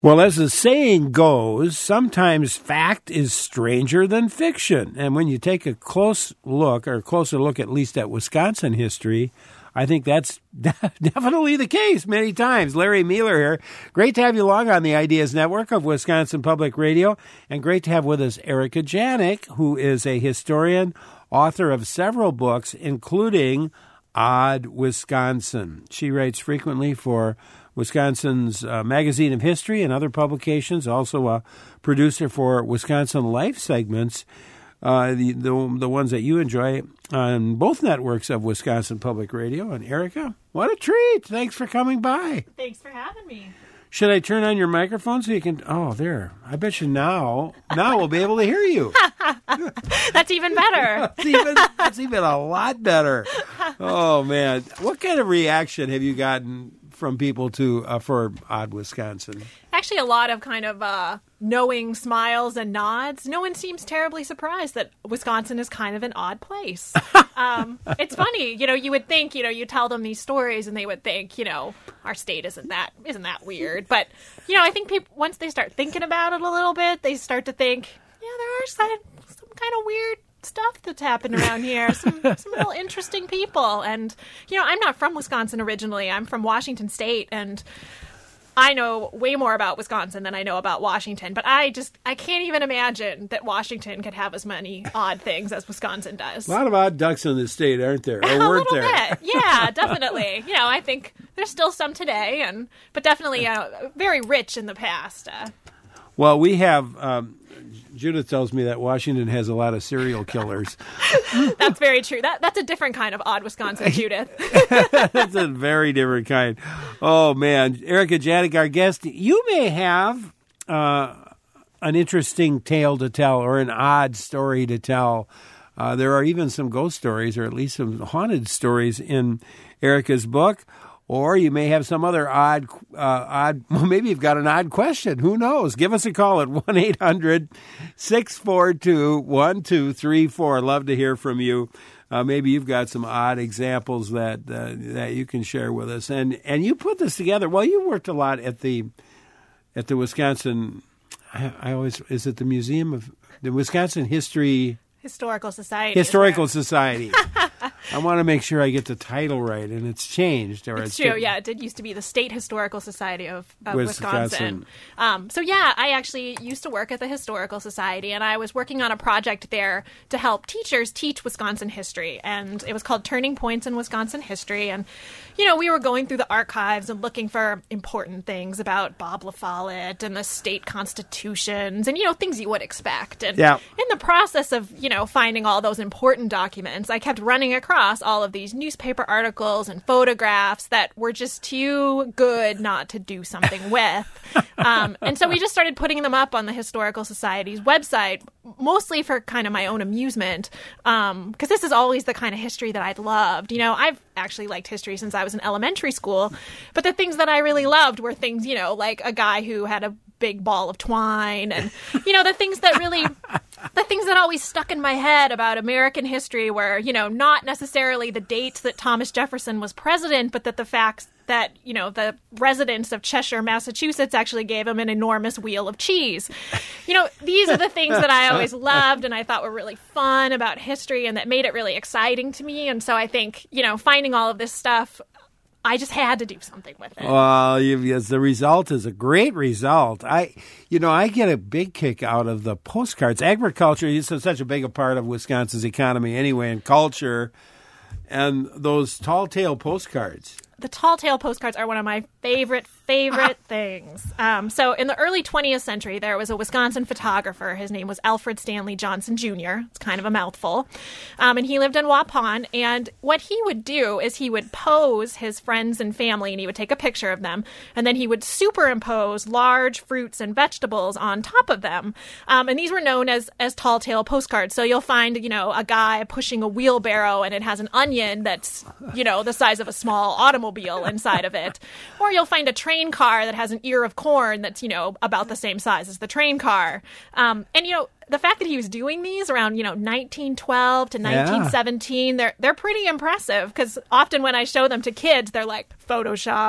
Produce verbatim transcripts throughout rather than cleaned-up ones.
Well, as the saying goes, sometimes fact is stranger than fiction. And when you take a close look, or a closer look at least at Wisconsin history, I think that's definitely the case many times. Larry Mueller here. Great to have you along on the Ideas Network of Wisconsin Public Radio. And great to have with us Erica Janik, who is a historian, author of several books, including Odd Wisconsin. She writes frequently for Wisconsin's uh, Magazine of History and other publications, also a producer for Wisconsin Life segments, uh, the, the the ones that you enjoy on both networks of Wisconsin Public Radio. And Erica, what a treat. Thanks for coming by. Thanks for having me. Should I turn on your microphone so you can... Oh, there. I bet you now, now we'll be able to hear you. That's even better. that's, even, that's even a lot better. Oh, man. What kind of reaction have you gotten from people to uh, for Odd Wisconsin? Actually, a lot of kind of uh, knowing smiles and nods. No one seems terribly surprised that Wisconsin is kind of an odd place. um, it's funny, you know. You would think, you know, you tell them these stories, and they would think, you know, our state isn't that isn't that weird. But you know, I think people once they start thinking about it a little bit, they start to think, yeah, there are some, some kind of weird stuff that's happened around here. Some some real interesting people. And you know, I'm not from Wisconsin originally. I'm from Washington State, and I know way more about Wisconsin than I know about Washington. But I just I can't even imagine that Washington could have as many odd things as Wisconsin does. A lot of odd ducks in the state, aren't there? Or a weren't little there? bit, yeah, definitely. You know, I think there's still some today, and but definitely uh, very rich in the past. Uh, well, we have. Um, Judith tells me that Washington has a lot of serial killers. That's very true. That That's a different kind of odd Wisconsin, Judith. That's a very different kind. Oh, man. Erica Janik, our guest, you may have uh, an interesting tale to tell or an odd story to tell. Uh, there are even some ghost stories, or at least some haunted stories in Erica's book. Or you may have some other odd, uh, odd. Well, maybe you've got an odd question. Who knows? Give us a call at one eight hundred six four two one two three four. Love to hear from you. Uh, maybe you've got some odd examples that uh, that you can share with us. And and you put this together. Well, you worked a lot at the at the Wisconsin. I, I always is it the Museum of the Wisconsin History. Historical Society. Historical Society. I want to make sure I get the title right, and it's changed. Or it's, it's true, different. Yeah. It did used to be the State Historical Society of, of Wisconsin. Wisconsin. Um, so, yeah, I actually used to work at the Historical Society, and I was working on a project there to help teachers teach Wisconsin history. And it was called Turning Points in Wisconsin History. And, you know, we were going through the archives and looking for important things about Bob La Follette and the state constitutions and, you know, things you would expect. And yeah. in the process of, you know, finding all those important documents, I kept running across all of these newspaper articles and photographs that were just too good not to do something with. Um, and so we just started putting them up on the Historical Society's website, mostly for kind of my own amusement, because um, this is always the kind of history that I'd loved. You know, I've actually liked history since I was in elementary school, but the things that I really loved were things, you know, like a guy who had a big ball of twine and, you know, the things that really... The things that always stuck in my head about American history were, you know, not necessarily the dates that Thomas Jefferson was president, but that the facts that, you know, the residents of Cheshire, Massachusetts actually gave him an enormous wheel of cheese. You know, these are the things that I always loved and I thought were really fun about history and that made it really exciting to me. And so I think, you know, finding all of this stuff, I just had to do something with it. Well, yes, the result is a great result. I, you know, I get a big kick out of the postcards. Agriculture is such a big a part of Wisconsin's economy anyway, and culture, and those tall tale postcards. The tall tale postcards are one of my favorite, favorite things. Um, so in the early twentieth century, there was a Wisconsin photographer. His name was Alfred Stanley Johnson Junior It's kind of a mouthful. Um, and he lived in Waupun. And what he would do is he would pose his friends and family, and he would take a picture of them. And then he would superimpose large fruits and vegetables on top of them. Um, and these were known as, as tall tale postcards. So you'll find, you know, a guy pushing a wheelbarrow, and it has an onion that's, you know, the size of a small automobile inside of it. Or you'll find a train car that has an ear of corn that's, you know, about the same size as the train car. Um, and, you know, the fact that he was doing these around, you know, nineteen twelve to nineteen seventeen, yeah. they're they're pretty impressive because often when I show them to kids, they're like, Photoshop.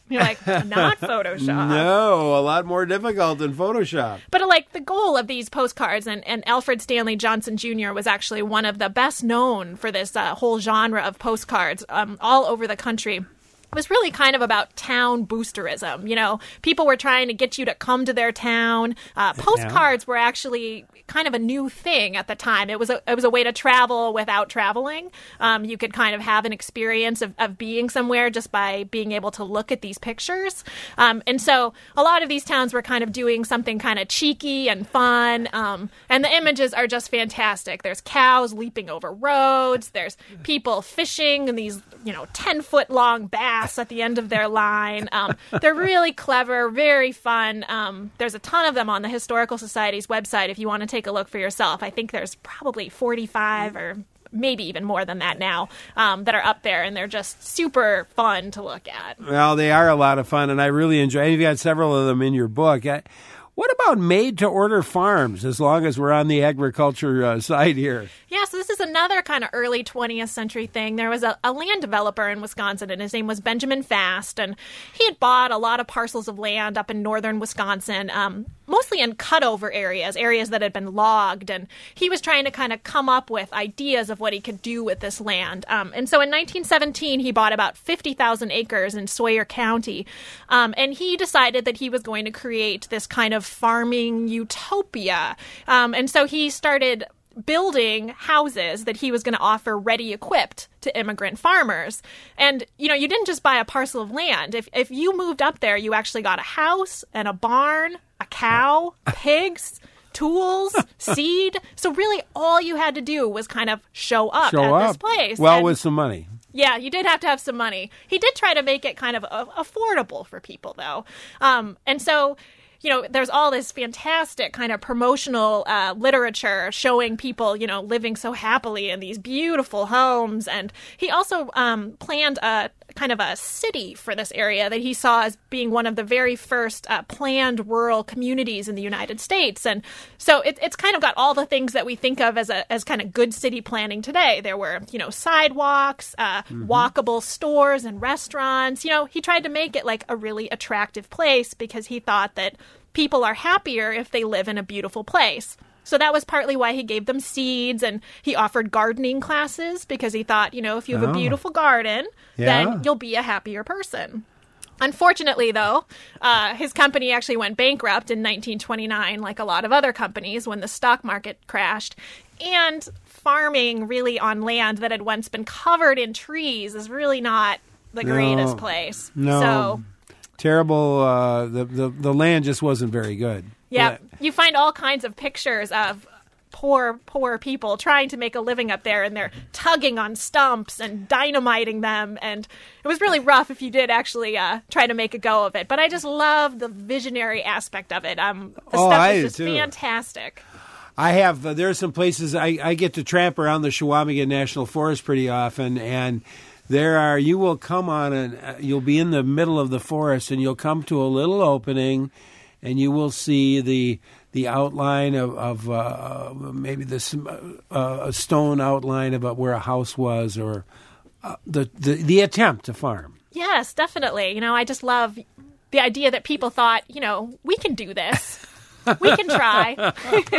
You're like, not Photoshop. No, a lot more difficult than Photoshop. But like the goal of these postcards, and, and Alfred Stanley Johnson Junior was actually one of the best known for this uh, whole genre of postcards um, all over the country. It was really kind of about town boosterism. You know, people were trying to get you to come to their town. Uh, postcards were actually kind of a new thing at the time. It was a it was a way to travel without traveling. Um, you could kind of have an experience of, of being somewhere just by being able to look at these pictures. Um, and so a lot of these towns were kind of doing something kind of cheeky and fun. Um, and the images are just fantastic. There's cows leaping over roads. There's people fishing in these, you know, ten-foot long bass at the end of their line. Um, they're really clever, very fun. Um, there's a ton of them on the Historical Society's website if you want to take a look for yourself. I think there's probably forty-five or maybe even more than that now um, that are up there, and they're just super fun to look at. Well, they are a lot of fun, and I really enjoy it. You've got several of them in your book. I, What about made-to-order farms, as long as we're on the agriculture uh, side here? Yeah, so this is another kind of early twentieth century thing. There was a, a land developer in Wisconsin, and his name was Benjamin Fast, and he had bought a lot of parcels of land up in northern Wisconsin, um, mostly in cutover areas, areas that had been logged, and he was trying to kind of come up with ideas of what he could do with this land. Um, and so in nineteen seventeen, he bought about fifty thousand acres in Sawyer County, um, and he decided that he was going to create this kind of farming utopia. Um, and so he started building houses that he was going to offer ready equipped to immigrant farmers. And, you know, you didn't just buy a parcel of land. If if you moved up there, you actually got a house and a barn, a cow, pigs, tools, seed. So really all you had to do was kind of show up show at up. this place. Well, and, with some money. Yeah, you did have to have some money. He did try to make it kind of uh, affordable for people, though. Um, and so... You know, there's all this fantastic kind of promotional uh, literature showing people, you know, living so happily in these beautiful homes. And he also um, planned a kind of a city for this area that he saw as being one of the very first uh, planned rural communities in the United States. And so it, it's kind of got all the things that we think of as a as kind of good city planning today. There were, you know, sidewalks, uh, mm-hmm. walkable stores and restaurants. You know, he tried to make it like a really attractive place because he thought that people are happier if they live in a beautiful place. So that was partly why he gave them seeds, and he offered gardening classes because he thought, you know, if you have oh. a beautiful garden, yeah. then you'll be a happier person. Unfortunately, though, uh, his company actually went bankrupt in nineteen twenty-nine, like a lot of other companies, when the stock market crashed. And farming really on land that had once been covered in trees is really not the no. greatest place. No. So, Terrible. Uh, the, the, the land just wasn't very good. Yeah, But, you find all kinds of pictures of poor, poor people trying to make a living up there, and they're tugging on stumps and dynamiting them. And it was really rough if you did actually uh, try to make a go of it. But I just love the visionary aspect of it. Um, the Oh, stuff I is do just too. fantastic. I have, uh, there are some places I, I get to tramp around the Chequamegon National Forest pretty often, and there are, you will come on and uh, you'll be in the middle of the forest, and you'll come to a little opening, and you will see the the outline of, of uh, maybe this uh, a stone outline about where a house was, or uh, the, the the attempt to farm. Yes, definitely. You know, I just love the idea that people thought, you know, we can do this. We can try.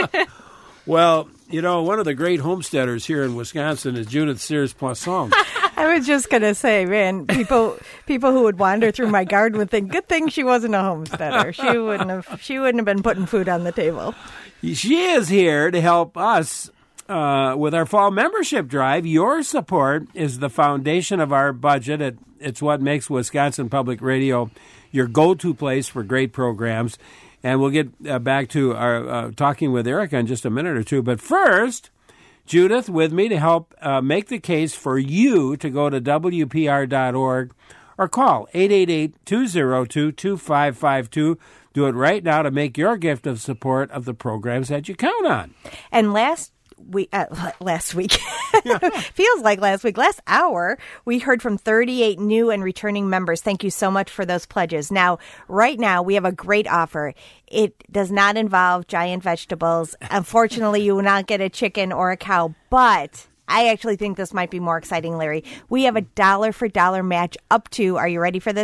Well, you know, one of the great homesteaders here in Wisconsin is Judith Sears Poisson. I was just going to say, man, people people who would wander through my garden would think, good thing she wasn't a homesteader. She wouldn't have she wouldn't have been putting food on the table. She is here to help us uh, with our fall membership drive. Your support is the foundation of our budget. It, it's what makes Wisconsin Public Radio your go-to place for great programs. And we'll get uh, back to our uh, talking with Erica in just a minute or two. But first, Judith with me to help uh, make the case for you to go to W P R dot org or call eight eight eight, two oh two, two five five two. Do it right now to make your gift of support of the programs that you count on. And last week, uh, last week, feels like last week, last hour, we heard from thirty-eight new and returning members. Thank you so much for those pledges. Now, right now, we have a great offer. It does not involve giant vegetables. Unfortunately, you will not get a chicken or a cow, but I actually think this might be more exciting, Larry. We have a dollar for dollar match up to, are you ready for this?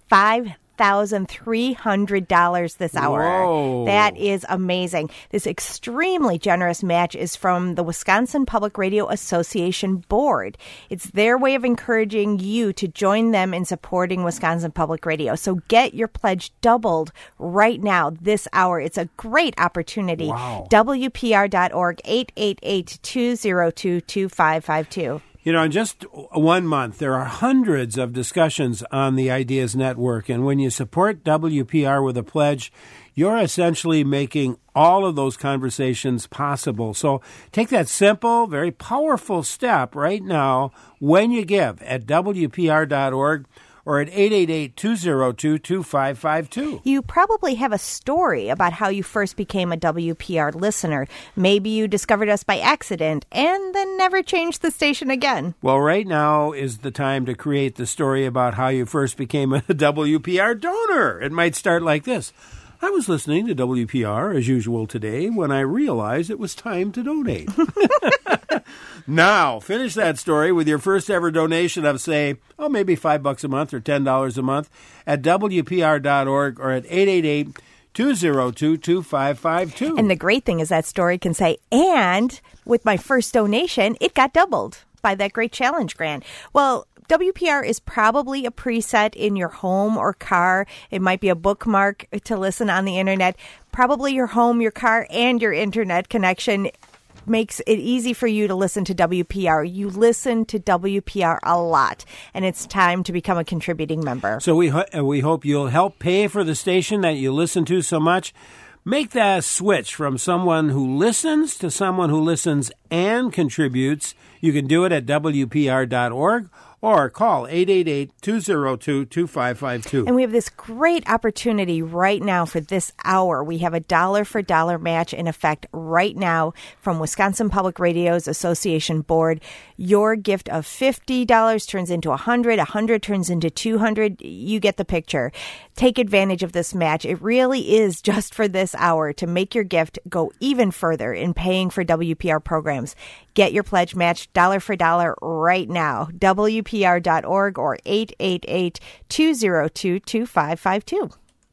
five thousand three hundred dollars this hour. Whoa. That is amazing. This extremely generous match is from the Wisconsin Public Radio Association Board. It's their way of encouraging you to join them in supporting Wisconsin Public Radio. So get your pledge doubled right now this hour. It's a great opportunity. Wow. W P R dot org, eight eight eight, two zero two, two five five two. You know, in just one month, there are hundreds of discussions on the Ideas Network. And when you support W P R with a pledge, you're essentially making all of those conversations possible. So take that simple, very powerful step right now when you give at W P R dot org or at eight eight eight, two zero two, two five five two. You probably have a story about how you first became a W P R listener. Maybe you discovered us by accident and then never changed the station again. Well, right now is the time to create the story about how you first became a W P R donor. It might start like this. I was listening to W P R as usual today when I realized it was time to donate. Now, finish that story with your first ever donation of, say, oh, maybe five bucks a month or ten dollars a month at W P R dot org or at eight eight eight, two zero two, two five five two. And the great thing is that story can say, and with my first donation, it got doubled by that great challenge grant. Well, W P R is probably a preset in your home or car. It might be a bookmark to listen on the internet. Probably your home, your car, and your internet connection makes it easy for you to listen to W P R. You listen to W P R a lot, and it's time to become a contributing member. So we ho- we hope you'll help pay for the station that you listen to so much. Make that switch from someone who listens to someone who listens and contributes. You can do it at W P R dot org or call eight eight eight, two zero two, two five five two. And we have this great opportunity right now for this hour. We have a dollar for dollar match in effect right now from Wisconsin Public Radio's Association Board. Your gift of fifty dollars turns into one hundred dollars, one hundred dollars turns into two hundred dollars. You get the picture. Take advantage of this match. It really is just for this hour to make your gift go even further in paying for W P R programs. Get your pledge matched dollar for dollar right now. W P R dot org or eight eight eight, two zero two, two five five two.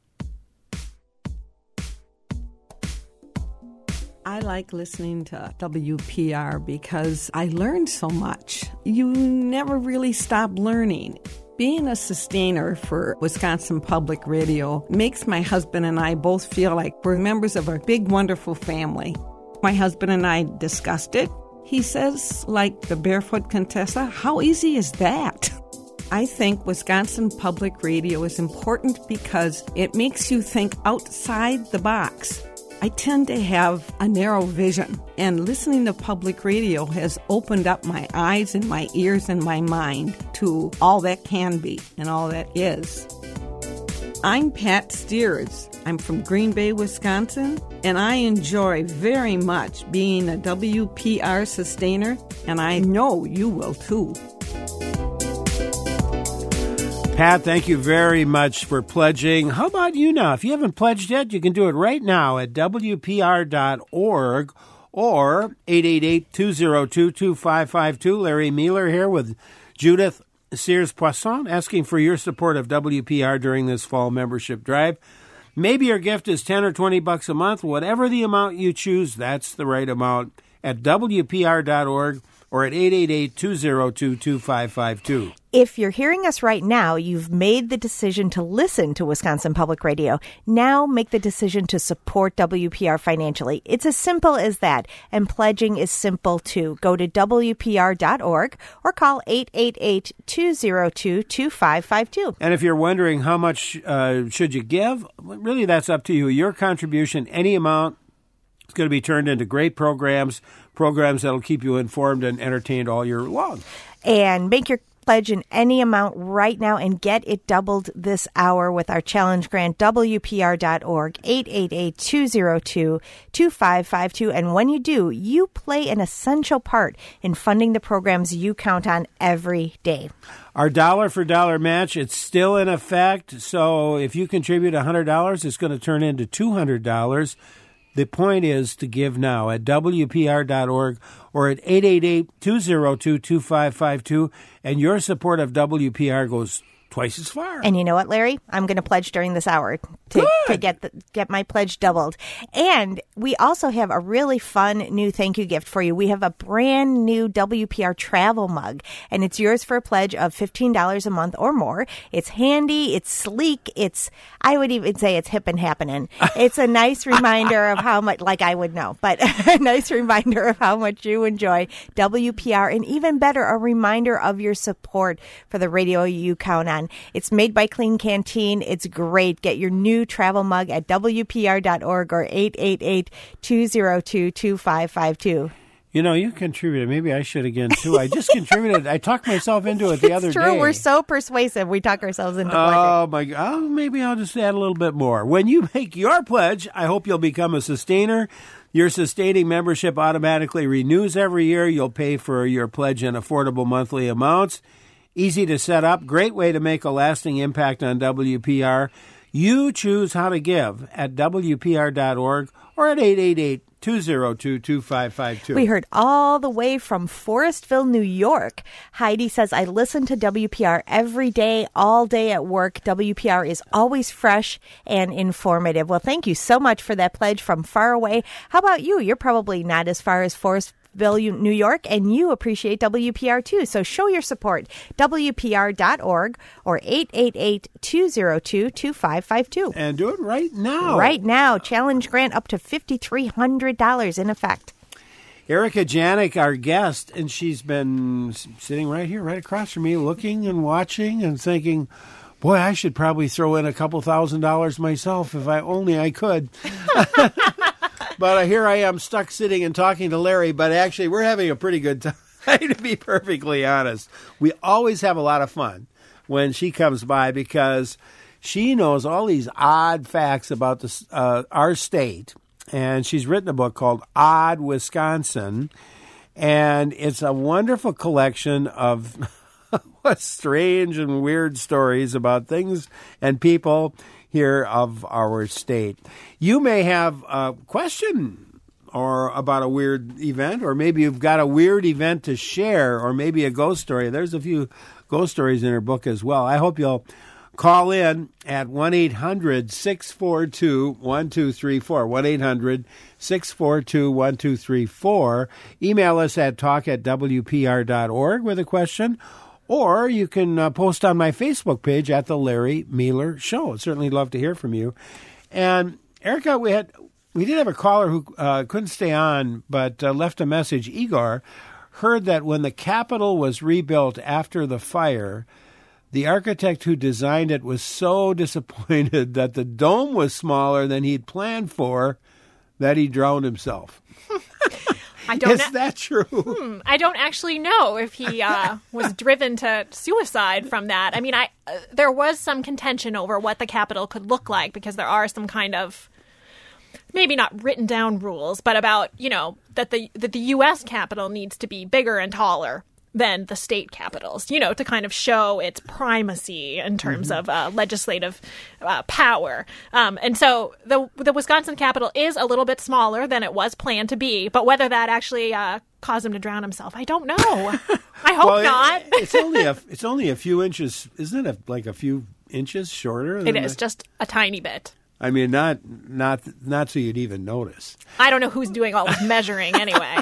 I like listening to W P R because I learned so much. You never really stop learning. Being a sustainer for Wisconsin Public Radio makes my husband and I both feel like we're members of a big, wonderful family. My husband and I discussed it. He says, like the Barefoot Contessa, how easy is that? I think Wisconsin Public Radio is important because it makes you think outside the box. I tend to have a narrow vision, and listening to public radio has opened up my eyes and my ears and my mind to all that can be and all that is. I'm Pat Steers. I'm from Green Bay, Wisconsin, and I enjoy very much being a W P R sustainer, and I know you will too. Pat, thank you very much for pledging. How about you now? If you haven't pledged yet, you can do it right now at W P R dot org or eight eight eight, two zero two, two five five two. Larry Mueller here with Judith Sears-Poisson asking for your support of W P R during this fall membership drive. Maybe your gift is ten or twenty bucks a month. Whatever the amount you choose, that's the right amount at W P R dot org or at eight eight eight, two zero two, two five five two. If you're hearing us right now, you've made the decision to listen to Wisconsin Public Radio. Now make the decision to support W P R financially. It's as simple as that, and pledging is simple too. Go to W P R dot org or call eight eight eight, two zero two, two five five two. And if you're wondering how much uh, should you give, really that's up to you. Your contribution, any amount, is going to be turned into great programs, programs that'll keep you informed and entertained all year long. And make your pledge in any amount right now and get it doubled this hour with our challenge grant, W P R dot org, eight eight eight, two zero two, two five five two. And when you do, you play an essential part in funding the programs you count on every day. Our dollar for dollar match, it's still in effect. So if you contribute one hundred dollars, it's going to turn into two hundred dollars. The point is to give now at W P R dot org or at eight eight eight, two zero two, two five five two, and your support of W P R goes twice as far. And you know what, Larry? I'm going to pledge during this hour to, to get the, get my pledge doubled. And we also have a really fun new thank you gift for you. We have a brand new W P R travel mug, and it's yours for a pledge of fifteen dollars a month or more. It's handy. It's sleek. It's, I would even say it's hip and happening. It's a nice reminder of how much, like I would know, but a nice reminder of how much you enjoy W P R, and even better, a reminder of your support for the radio you count on. It's made by Clean Canteen. It's great. Get your new travel mug at W P R dot org or eight eight eight, two oh two, two five five two. You know, you contributed. Maybe I should again, too. I just contributed. I talked myself into it the it's other true. day. We're so persuasive. We talk ourselves into pledging. Oh, my God. Oh, maybe I'll just add a little bit more. When you make your pledge, I hope you'll become a sustainer. Your sustaining membership automatically renews every year. You'll pay for your pledge in affordable monthly amounts. Easy to set up. Great way to make a lasting impact on W P R. You choose how to give at W P R dot org or at eight eight eight, two oh two, two five five two. We heard all the way from Forestville, New York. Heidi says, I listen to W P R every day, all day at work. W P R is always fresh and informative. Well, thank you so much for that pledge from far away. How about you? You're probably not as far as Forestville, New York, and you appreciate W P R too. So show your support. W P R dot org or eight eight eight, two oh two, two five five two. And do it right now. Right now. Challenge grant up to five thousand three hundred dollars in effect. Erica Janik, our guest, and she's been sitting right here, right across from me, looking and watching and thinking, boy, I should probably throw in a couple thousand dollars myself if I only I could. But uh, here I am stuck sitting and talking to Larry, but actually we're having a pretty good time, to be perfectly honest. We always have a lot of fun when she comes by because she knows all these odd facts about this, uh, our state, and she's written a book called Odd Wisconsin, and it's a wonderful collection of strange and weird stories about things and people here of our state. You may have a question or about a weird event, or maybe you've got a weird event to share, or maybe a ghost story. There's a few ghost stories in her book as well. I hope you'll call in at one eight hundred, six four two, one two three four, one eight hundred, six four two, one two three four. Email us at talk at W P R dot org with a question, or you can uh, post on my Facebook page at The Larry Mealer Show. I'd certainly love to hear from you. And, Erica, we had we did have a caller who uh, couldn't stay on but uh, left a message. Igor heard that when the Capitol was rebuilt after the fire, the architect who designed it was so disappointed that the dome was smaller than he'd planned for that he drowned himself. I don't Is na- that true? Hmm, I don't actually know if he uh, was driven to suicide from that. I mean, I uh, there was some contention over what the Capitol could look like because there are some kind of maybe not written down rules, but about, you know, that the that the U S Capitol needs to be bigger and taller than the state capitals, you know, to kind of show its primacy in terms mm-hmm. of uh, legislative uh, power. Um, and so the the Wisconsin Capitol is a little bit smaller than it was planned to be, but whether that actually uh, caused him to drown himself, I don't know. I hope well, not. It, it's only a it's only a few inches, isn't it? Like a few inches shorter. Than It is the, just a tiny bit. I mean, not not not so you'd even notice. I don't know who's doing all this measuring anyway.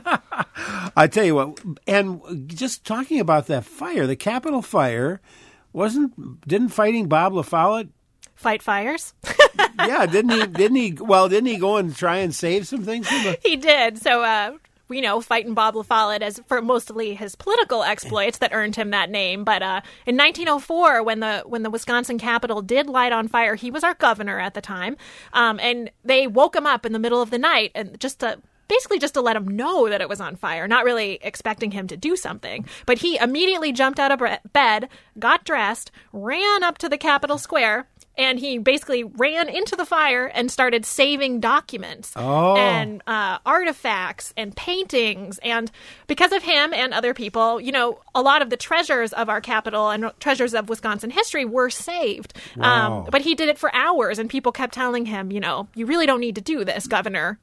I tell you what, and just talking about that fire, the Capitol fire, wasn't didn't fighting Bob LaFollette Fight fires? yeah, didn't he? Didn't he? Well, didn't he go and try and save some things? From the... He did. So, uh, you know, fighting Bob LaFollette as for mostly his political exploits that earned him that name. But uh, in nineteen oh four, when the when the Wisconsin Capitol did light on fire, he was our governor at the time, um, and they woke him up in the middle of the night and just to. Basically just to let him know that it was on fire, not really expecting him to do something. But he immediately jumped out of bed, got dressed, ran up to the Capitol Square, and he basically ran into the fire and started saving documents oh. and uh, artifacts and paintings. And because of him and other people, you know, a lot of the treasures of our Capitol and treasures of Wisconsin history were saved. Wow. Um, but he did it for hours, and people kept telling him, you know, you really don't need to do this, Governor. Like,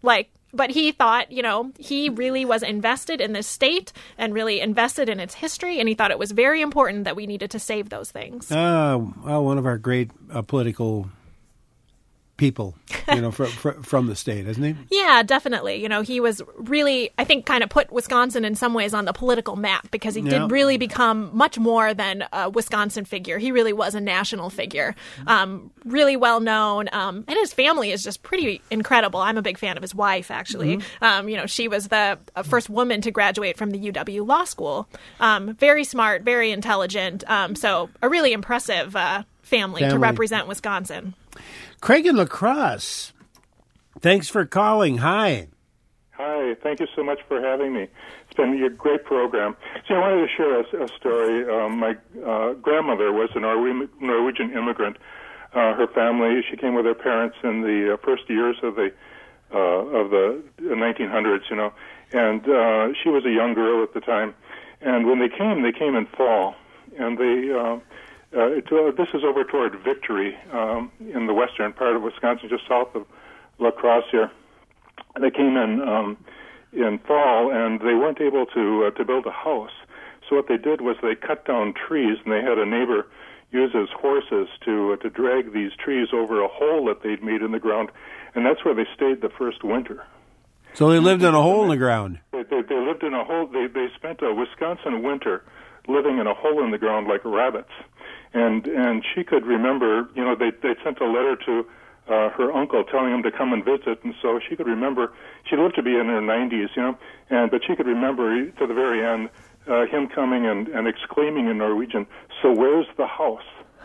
but he thought, you know, he really was invested in this state and really invested in its history, and he thought it was very important that we needed to save those things. Uh, well, one of our great uh, political people, you know, from, from the state, isn't he? Yeah, definitely. You know, he was really, I think, kind of put Wisconsin in some ways on the political map because he Yeah. did really become much more than a Wisconsin figure. He really was a national figure, um, really well known. Um, and his family is just pretty incredible. I'm a big fan of his wife, actually. Mm-hmm. Um, you know, she was the uh, first woman to graduate from the U W Law School. Um, very smart, very intelligent. Um, so a really impressive uh, family, family to represent Wisconsin. Craig in La Crosse, thanks for calling. Hi. Hi. Thank you so much for having me. It's been a great program. See, I wanted to share a, a story. Um, my uh, grandmother was a Norwe- Norwegian immigrant. Uh, her family, she came with her parents in the uh, first years of the uh, of the nineteen hundreds, you know, and uh, she was a young girl at the time. And when they came, they came in fall, and they. Uh, Uh, it, uh, this is over toward Victory um, in the western part of Wisconsin, just south of La Crosse here. They came in um, in fall, and they weren't able to uh, to build a house. So what they did was they cut down trees, and they had a neighbor use his horses to uh, to drag these trees over a hole that they'd made in the ground, and that's where they stayed the first winter. So they lived in a hole in the ground. They, they, they lived in a hole. They they spent a Wisconsin winter living in a hole in the ground like rabbits. And and she could remember, you know, they they sent a letter to uh, her uncle telling him to come and visit, and so she could remember. She lived to be in her nineties, you know, and but she could remember to the very end uh, him coming and, and exclaiming in Norwegian, "So where's the house?"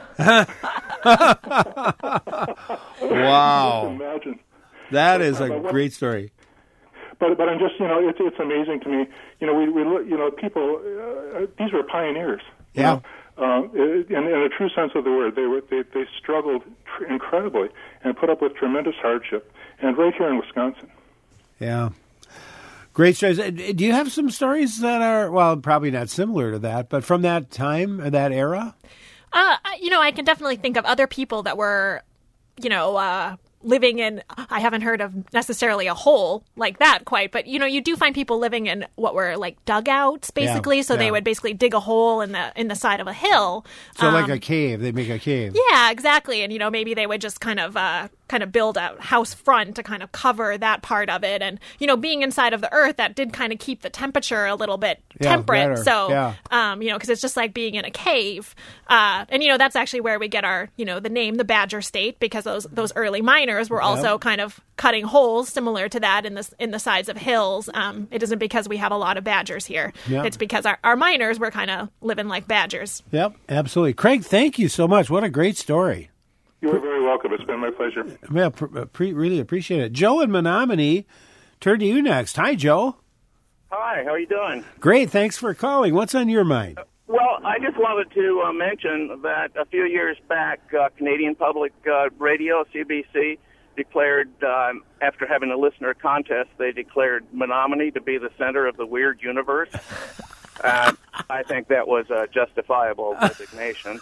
Wow! Imagine. That is a what, great story. But but I'm just, you know, it's it's amazing to me. You know, we we look, you know, people. Uh, these were pioneers. You Yeah. know? Um, in, in a true sense of the word, they were they, they struggled tr- incredibly and put up with tremendous hardship, and right here in Wisconsin. Yeah, great stories. Do you have some stories that are, well, probably not similar to that, but from that time, or that era? Uh, you know, I can definitely think of other people that were, you know, uh, living in, I haven't heard of necessarily a hole like that quite, but, you know, you do find people living in what were like dugouts, basically. Yeah, so yeah. they would basically dig a hole in the in the side of a hill. So um, like a cave, they'd make a cave. Yeah, exactly. And, you know, maybe they would just kind of uh, kind of build a house front to kind of cover that part of it. And, you know, being inside of the earth, that did kind of keep the temperature a little bit Yeah, temperate. better. So, Yeah. um, you know, because it's just like being in a cave. Uh, and, you know, that's actually where we get our, you know, the name, the Badger State, because those those early miners were also Yep. kind of cutting holes similar to that in the, in the sides of hills. Um, it isn't because we have a lot of badgers here. Yep. It's because our, our miners were kind of living like badgers. Yep, absolutely. Craig, thank you so much. What a great story. You are very welcome. It's been my pleasure. Yeah, pr- pre- really appreciate it. Joe in Menominee, turn to you next. Hi, Joe. Hi, how are you doing? Great, thanks for calling. What's on your mind? Well, I just wanted to uh, mention that a few years back, uh, Canadian Public uh, Radio, C B C, declared, um, after having a listener contest, they declared Menominee to be the center of the weird universe. Uh, I think that was a justifiable designation.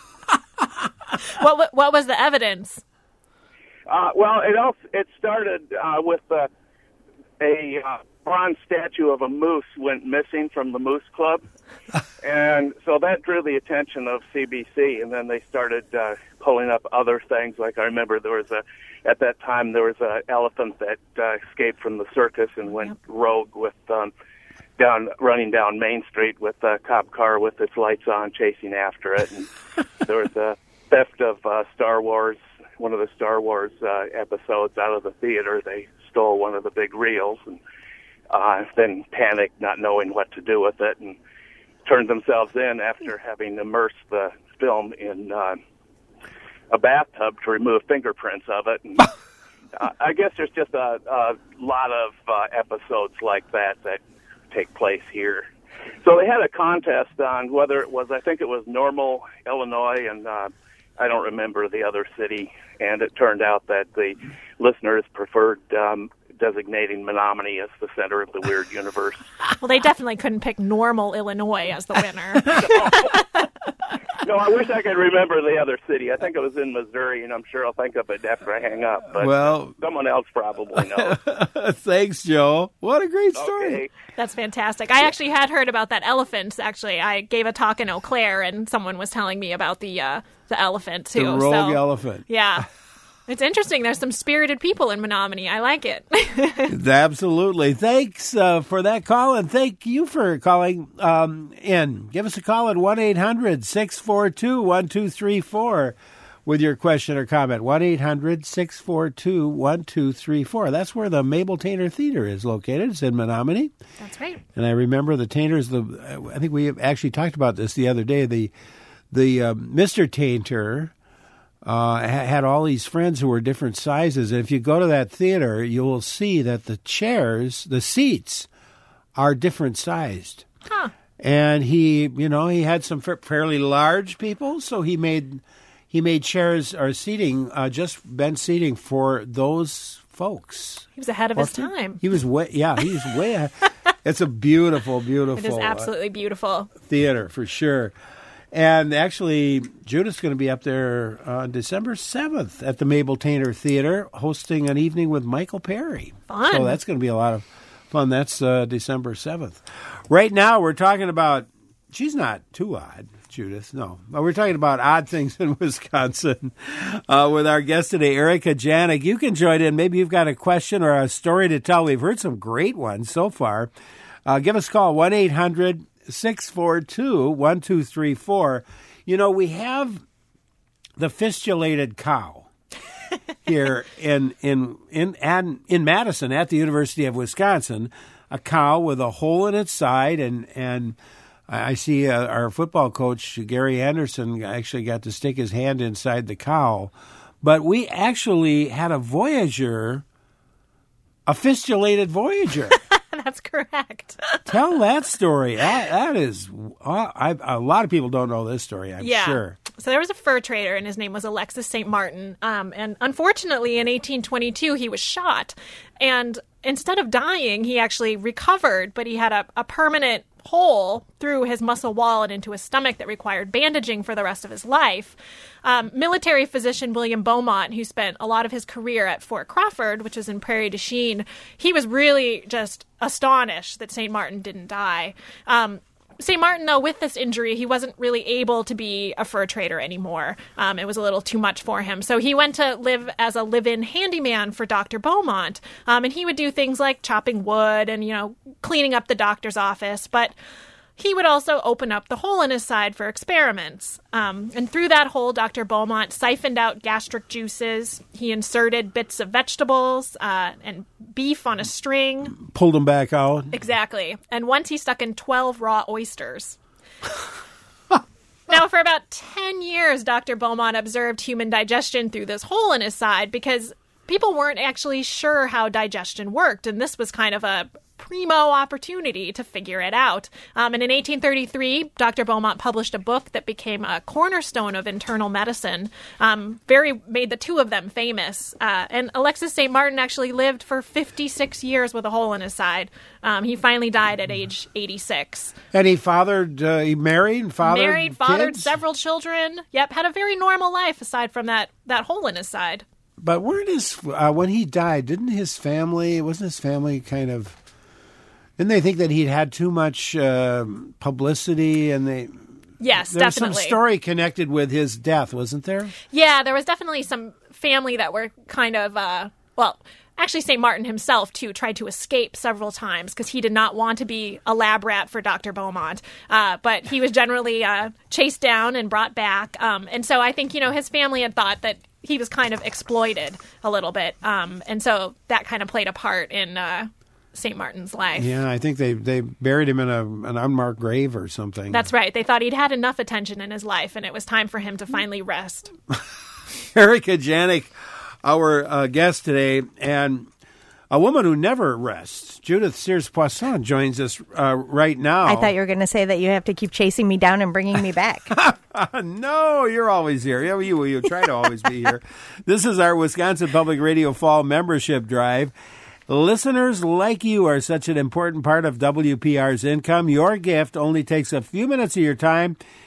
What what was the evidence? Uh, well, it also, it started uh, with uh, a uh, bronze statue of a moose went missing from the Moose Club, and so that drew the attention of C B C. And then they started uh, pulling up other things. Like I remember there was a at that time there was an elephant that uh, escaped from the circus and went Yep. rogue with um, down running down Main Street with a cop car with its lights on, chasing after it. And there was a theft of uh, Star Wars. One of the Star Wars uh, episodes out of the theater, they stole one of the big reels and uh, then panicked, not knowing what to do with it, and turned themselves in after having immersed the film in uh, a bathtub to remove fingerprints of it. And, uh, I guess there's just a, a lot of uh, episodes like that that take place here. So they had a contest on whether it was, I think it was Normal, Illinois, and uh, I don't remember the other city, and it turned out that the listeners preferred um, designating Menominee as the center of the weird universe. Well, they definitely couldn't pick Normal, Illinois as the winner. No, I wish I could remember the other city. I think it was in Missouri, and I'm sure I'll think of it after I hang up. But well, someone else probably knows. Thanks, Joe. What a great story. Okay. That's fantastic. I actually had heard about that elephant. Actually, I gave a talk in Eau Claire, and someone was telling me about the uh, the elephant too. The rogue so, elephant. Yeah. It's interesting. There's some spirited people in Menominee. I like it. Absolutely. Thanks uh, for that call, and thank you for calling um, in. Give us a call at one eight hundred six four two one two three four with your question or comment. one eight hundred six four two one two three four. That's where the Mabel Tainter Theater is located. It's in Menominee. That's right. And I remember the Tainters, the, I think we actually talked about this the other day. The, the uh, Mister Tainter Uh, had all these friends who were different sizes. And if you go to that theater, you will see that the chairs, the seats, are different sized. Huh. And he, you know, he had some fairly large people, so he made he made chairs or seating, uh, just bench seating for those folks. He was ahead of Or his time. He was way, yeah, he was way ahead. It's a beautiful, beautiful. It is absolutely beautiful. Uh, theater, for sure. And actually, Judith's going to be up there on December seventh at the Mabel Tainter Theater, hosting an evening with Michael Perry. Fun. So that's going to be a lot of fun. That's uh, December seventh. Right now, we're talking about, she's not too odd, Judith, no. But we're talking about odd things in Wisconsin uh, with our guest today, Erica Janik. You can join in. Maybe you've got a question or a story to tell. We've heard some great ones so far. Uh, give us a call, one eight hundred six four two one two three four. You know, we have the fistulated cow here in in in in Madison at the University of Wisconsin, a cow with a hole in its side, and and I see uh, our football coach Gary Anderson actually got to stick his hand inside the cow, but we actually had a Voyager, a fistulated Voyager. That's correct. Tell that story. That, that is, uh, I, a lot of people don't know this story, I'm yeah. sure. So there was a fur trader, and his name was Alexis Saint Martin. Um, and unfortunately, in eighteen twenty-two, he was shot. And instead of dying, he actually recovered, but he had a, a permanent hole through his muscle wall and into his stomach that required bandaging for the rest of his life. Um, military physician William Beaumont, who spent a lot of his career at Fort Crawford, which is in Prairie du Chien, he was really just astonished that Saint Martin didn't die. Um, Saint Martin, though, with this injury, he wasn't really able to be a fur trader anymore. Um, it was a little too much for him. So he went to live as a live-in handyman for Doctor Beaumont. Um, and he would do things like chopping wood and, you know, cleaning up the doctor's office. But he would also open up the hole in his side for experiments. Um, and through that hole, Doctor Beaumont siphoned out gastric juices. He inserted bits of vegetables uh, and beef on a string. Pulled them back out. Exactly. And once he stuck in twelve raw oysters. Now, for about ten years, Doctor Beaumont observed human digestion through this hole in his side because people weren't actually sure how digestion worked. And this was kind of a primo opportunity to figure it out. Um, and in eighteen thirty-three, Doctor Beaumont published a book that became a cornerstone of internal medicine. Um, very made the two of them famous. Uh, and Alexis Saint Martin actually lived for fifty-six years with a hole in his side. Um, he finally died at age eighty-six. And he fathered, uh, he married and fathered Married, fathered kids? several children. Yep, had a very normal life aside from that, that hole in his side. But where does, uh, when he died, didn't his family, wasn't his family kind of, didn't they think that he'd had too much uh, publicity and they... Yes, there definitely. was some story connected with his death, wasn't there? Yeah, there was definitely some family that were kind of, uh, well, actually Saint Martin himself, too, tried to escape several times because he did not want to be a lab rat for Doctor Beaumont. Uh, but he was generally uh, chased down and brought back. Um, and so I think, you know, his family had thought that he was kind of exploited a little bit. Um, and so that kind of played a part in... Uh, Saint Martin's life. Yeah, I think they, they buried him in a an unmarked grave or something. That's right. They thought he'd had enough attention in his life, and it was time for him to finally rest. Erica Janik, our uh, guest today, and a woman who never rests. Judith Sears-Poisson joins us uh, right now. I thought you were going to say that you have to keep chasing me down and bringing me back. No, you're always here. Yeah, you, you try to always be here. This is our Wisconsin Public Radio Fall Membership Drive. Listeners like you are such an important part of W P R's income. Your gift only takes a few minutes of your time.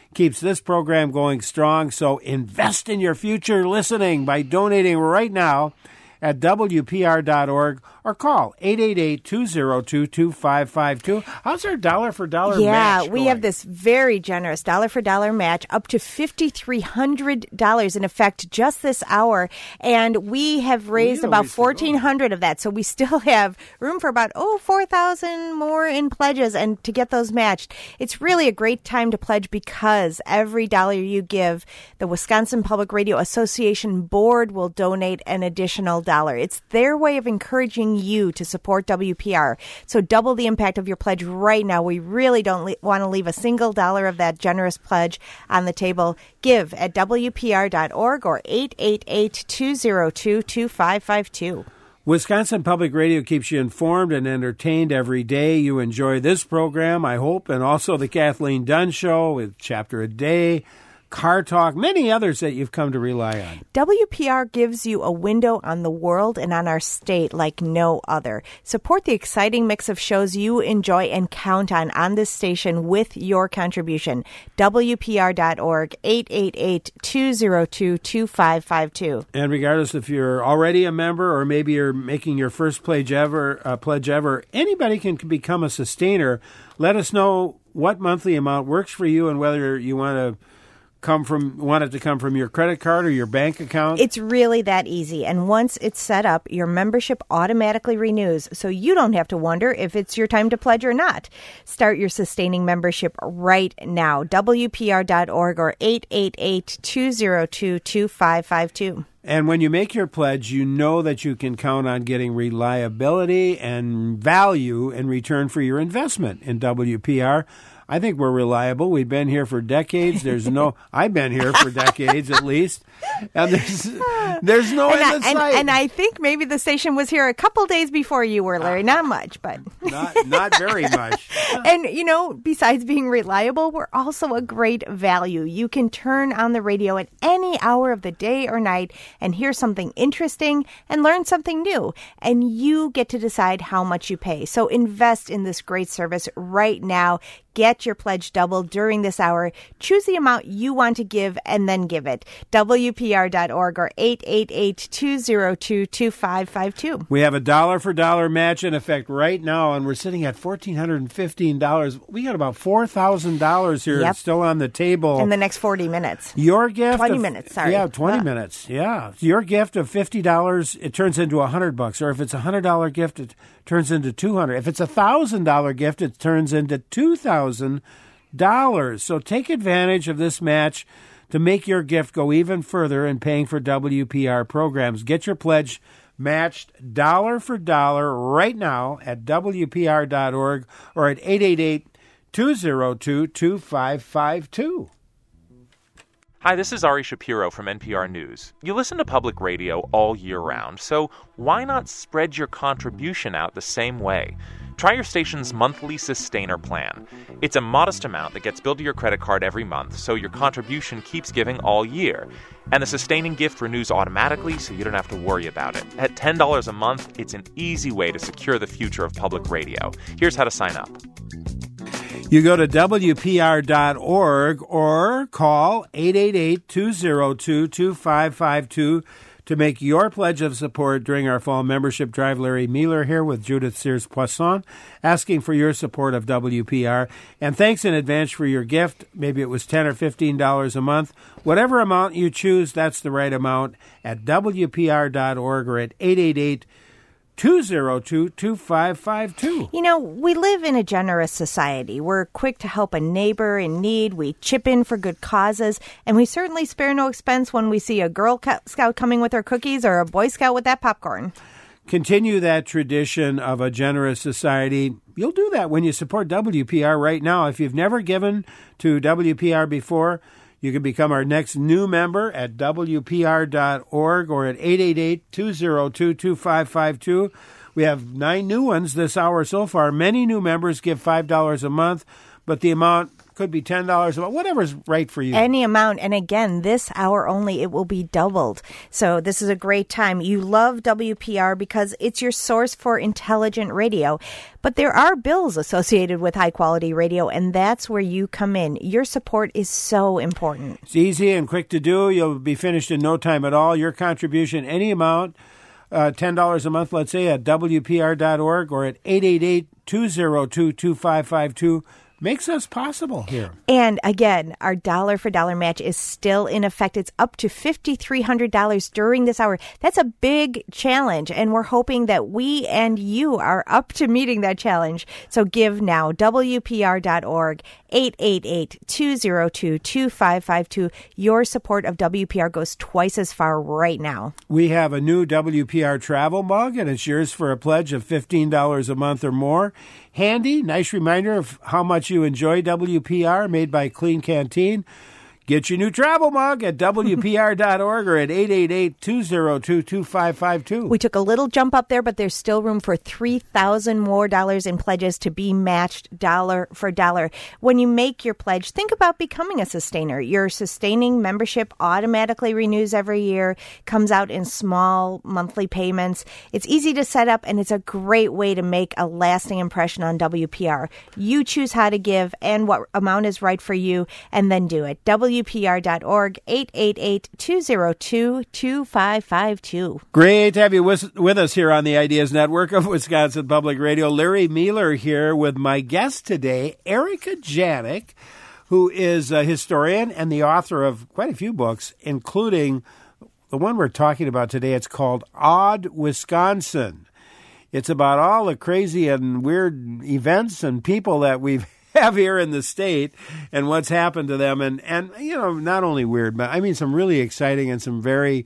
keeps this program going strong. So invest in your future listening by donating right now at W P R dot org or call eight eight eight, two zero two, two five five two. How's our dollar for dollar yeah, match we going? have this very generous dollar for dollar match up to five thousand three hundred dollars in effect just this hour. And we have raised Well, about ways to go. fourteen hundred of that. So we still have room for about, oh, four thousand more in pledges and to get those matched. It's really a great time to pledge because every dollar you give, the Wisconsin Public Radio Association Board will donate an additional dollar. It's their way of encouraging you to support W P R. So double the impact of your pledge right now. We really don't le- want to leave a single dollar of that generous pledge on the table. Give at W P R dot org or eight eight eight, two zero two, two five five two. Wisconsin Public Radio keeps you informed and entertained every day. You enjoy this program, I hope, and also the Kathleen Dunn Show with Chapter a Day, Car Talk, many others that you've come to rely on. W P R gives you a window on the world and on our state like no other. Support the exciting mix of shows you enjoy and count on on this station with your contribution. W P R dot org, eight eight eight, two zero two, two five five two. And regardless if you're already a member or maybe you're making your first pledge ever, uh, pledge ever, anybody can become a sustainer. Let us know what monthly amount works for you and whether you want to come from want it to come from your credit card or your bank account. It's really that easy. And once it's set up, your membership automatically renews, so you don't have to wonder if it's your time to pledge or not. Start your sustaining membership right now. W P R dot org or eight eight eight, two zero two, two five five two. And when you make your pledge, you know that you can count on getting reliability and value in return for your investment in W P R. I think we're reliable. We've been here for decades. There's no, I've been here for decades at least. And there's, there's no and end I, in and, sight. and I think maybe the station was here a couple days before you were, Larry. Not much, but. Not, not very much. And, you know, besides being reliable, we're also a great value. You can turn on the radio at any hour of the day or night and hear something interesting and learn something new. And you get to decide how much you pay. So invest in this great service right now. Get your pledge doubled during this hour. Choose the amount you want to give and then give it. W P R dot org or eight eight eight, two zero two, two five five two. We have a dollar for dollar match in effect right now, and we're sitting at one thousand four hundred fifteen dollars. We got about four thousand dollars here Yep. still on the table. In the next forty minutes. Your gift twenty of- minutes, sorry. Yeah, twenty Uh. minutes. Yeah. Your gift of fifty dollars, it turns into one hundred bucks. Or if it's a one hundred dollars gift, it turns into two hundred dollars. If it's a one thousand dollars gift, it turns into two thousand dollars. So take advantage of this match to make your gift go even further in paying for W P R programs. Get your pledge matched dollar for dollar right now at W P R dot org or at eight eight eight, two zero two, two five five two. Hi, this is Ari Shapiro from N P R News. You listen to public radio all year round, so why not spread your contribution out the same way? Try your station's monthly sustainer plan. It's a modest amount that gets billed to your credit card every month, so your contribution keeps giving all year. And the sustaining gift renews automatically, so you don't have to worry about it. At ten dollars a month, it's an easy way to secure the future of public radio. Here's how to sign up. You go to W P R dot org or call eight eight eight, two zero two, two five five two to make your pledge of support during our fall membership drive. Larry Mueller here with Judith Sears-Poisson asking for your support of W P R. And thanks in advance for your gift. Maybe it was ten dollars or fifteen dollars a month. Whatever amount you choose, that's the right amount at W P R dot org or at eight eight eight, two zero two, two five five two. You know, we live in a generous society. We're quick to help a neighbor in need. We chip in for good causes. And we certainly spare no expense when we see a Girl Scout coming with her cookies or a Boy Scout with that popcorn. Continue that tradition of a generous society. You'll do that when you support W P R right now. If you've never given to W P R before, you can become our next new member at W P R dot org or at eight eight eight, two zero two, two five five two. We have nine new ones this hour so far. Many new members give five dollars a month, but the amount could be ten dollars, whatever's right for you. Any amount. And again, this hour only, it will be doubled. So this is a great time. You love W P R because it's your source for intelligent radio. But there are bills associated with high-quality radio, and that's where you come in. Your support is so important. It's easy and quick to do. You'll be finished in no time at all. Your contribution, any amount, uh, ten dollars a month, let's say, at W P R dot org or at eight eight eight, two oh two, two five five two. Makes us possible here. And again, our dollar for dollar match is still in effect. It's up to five thousand three hundred dollars during this hour. That's a big challenge, and we're hoping that we and you are up to meeting that challenge. So give now, W P R dot org, eight eight eight, two oh two, two five five two. Your support of W P R goes twice as far right now. We have a new W P R travel mug, and it's yours for a pledge of fifteen dollars a month or more. Handy, nice reminder of how much you enjoy W P R, made by Clean Canteen. Get your new travel mug at W P R dot org or at eight eight eight, two oh two, two five five two. We took a little jump up there, but there's still room for three thousand more dollars in pledges to be matched dollar for dollar. When you make your pledge, think about becoming a sustainer. Your sustaining membership automatically renews every year, comes out in small monthly payments. It's easy to set up, and it's a great way to make a lasting impression on W P R. You choose how to give and what amount is right for you, and then do it. W P R dot org, eight eight eight, two oh two, two five five two. Great to have you with, with us here on the Ideas Network of Wisconsin Public Radio. Larry Mueller here with my guest today, Erica Janik, who is a historian and the author of quite a few books, including the one we're talking about today. It's called Odd Wisconsin. It's about all the crazy and weird events and people that we've have here in the state and what's happened to them. And, and, you know, not only weird, but I mean some really exciting and some very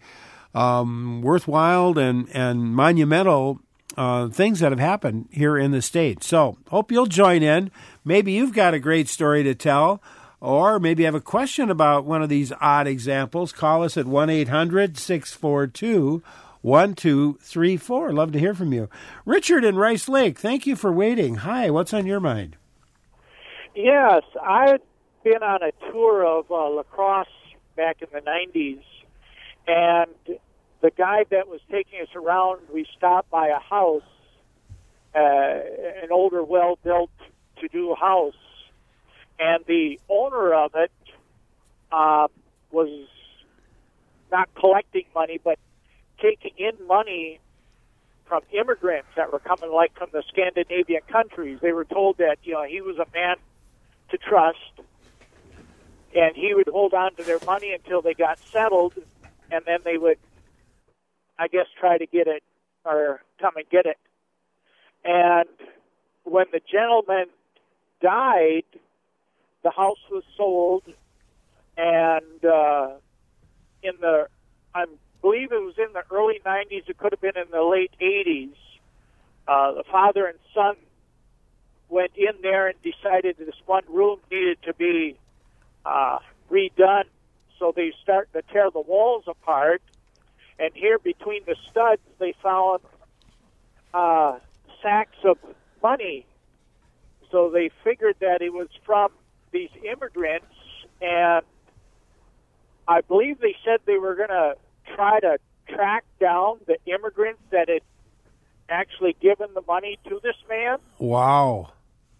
um, worthwhile and, and monumental uh, things that have happened here in the state. So hope you'll join in. Maybe you've got a great story to tell, or maybe you have a question about one of these odd examples. Call us at one eight hundred, six four two, one two three four. Love to hear from you. Richard in Rice Lake, thank you for waiting. Hi, what's on your mind? Yes, I had been on a tour of uh, La Crosse back in the nineties, and the guide that was taking us around, we stopped by a house, uh, an older, well-built, to-do house, and the owner of it uh, was not collecting money, but taking in money from immigrants that were coming, like from the Scandinavian countries. They were told that, you know, he was a man to trust, and he would hold on to their money until they got settled, and then they would, I guess, try to get it or come and get it. And when the gentleman died, the house was sold, and uh, in the, I believe it was in the early nineties, it could have been in the late eighties, uh, the father and son went in there and decided that this one room needed to be uh, redone. So they started to tear the walls apart. And here between the studs, they found uh, sacks of money. So they figured that it was from these immigrants. And I believe they said they were going to try to track down the immigrants that had actually given the money to this man. Wow.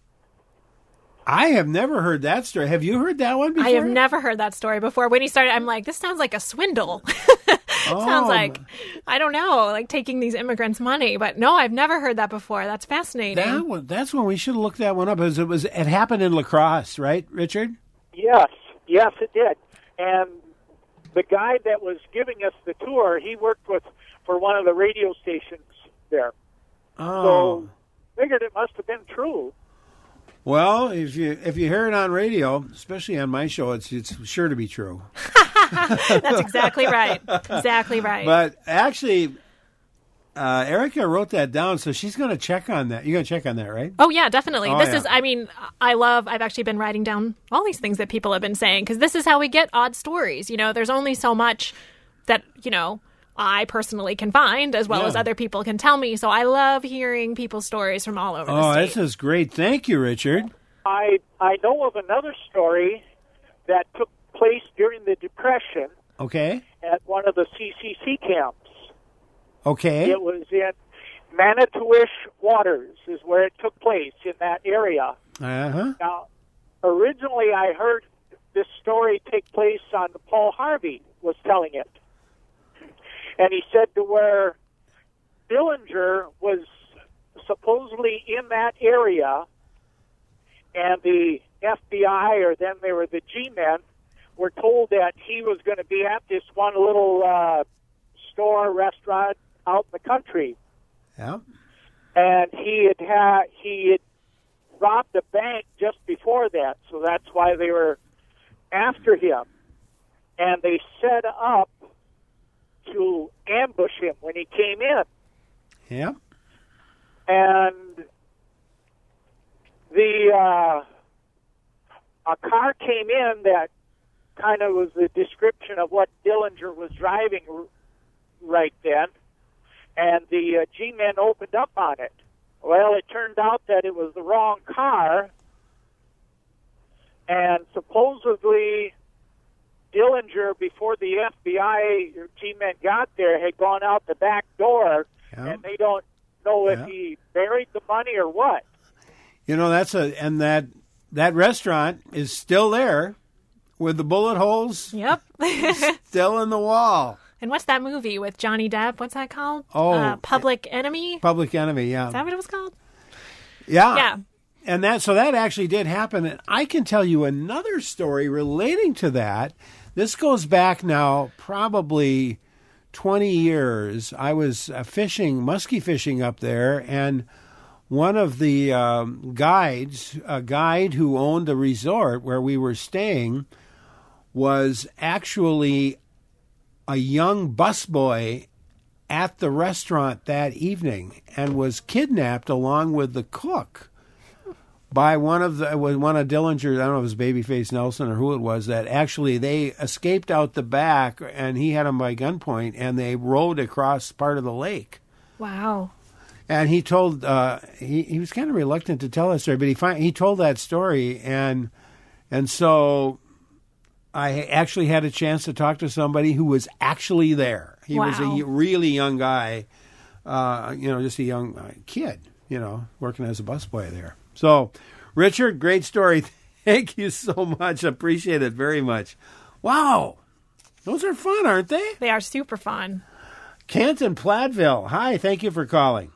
I have never heard that story. Have you heard that one before? I have never heard that story before. When he started, I'm like, this sounds like a swindle. Oh. Sounds like, I don't know, like taking these immigrants' money. But no, I've never heard that before. That's fascinating. That one, that's when we should have looked that one up. It was, it was it happened in La Crosse, right, Richard? Yes, yes, it did. And the guy that was giving us the tour, he worked with for one of the radio stations there. Oh. So figured it must have been true. Well, if you if you hear it on radio, especially on my show, it's it's sure to be true. That's exactly right. Exactly right. But actually, uh, Erica wrote that down, so she's going to check on that. You're going to check on that, right? Oh, yeah, definitely. Oh, this yeah. is, I mean, I love, I've actually been writing down all these things that people have been saying, because this is how we get odd stories. You know, there's only so much that, you know, I personally can find, as well yeah. as other people can tell me. So I love hearing people's stories from all over oh, the state. this is great. Thank you, Richard. I I know of another story that took place during the Depression Okay. at one of the C C C camps. Okay. It was in Manitowish Waters is where it took place, in that area. Uh-huh. Now, originally I heard this story take place on Paul Harvey was telling it. And he said to where Dillinger was supposedly in that area, and the F B I, or then they were the G-men, were told that he was going to be at this one little uh, store, restaurant out in the country. Yeah. And he had, had he had robbed a bank just before that, so that's why they were after him. And they set up to ambush him when he came in. Yeah. And the uh, a car came in that kind of was the description of what Dillinger was driving r- right then, and the uh, G-men opened up on it. Well, it turned out that it was the wrong car, and supposedly Dillinger, before the F B I or G-men got there, had gone out the back door, Yeah. and they don't know if Yeah. he buried the money or what. You know, that's a and that that restaurant is still there with the bullet holes Yep. still in the wall. And what's that movie with Johnny Depp? What's that called? Oh, uh, Public Enemy? Public Enemy, yeah. Is that what it was called? Yeah. Yeah. And that so that actually did happen. And I can tell you another story relating to that. This goes back now probably twenty years. I was uh, fishing, muskie fishing up there, and one of the um, guides, a guide who owned the resort where we were staying, was actually a young busboy at the restaurant that evening and was kidnapped along with the cook by one of the one of Dillinger's, I don't know if it was Babyface Nelson or who it was, that actually they escaped out the back and he had them by gunpoint and they rowed across part of the lake. Wow. And he told uh, he he was kind of reluctant to tell that story, but he find, he told that story, and and so I actually had a chance to talk to somebody who was actually there. He Wow. was a y- really young guy, uh, you know, just a young uh, kid, you know, working as a busboy there. So, Richard, great story. Thank you so much. Appreciate it very much. Wow, those are fun, aren't they? They are super fun. Kent in Platteville. Hi, thank you for calling.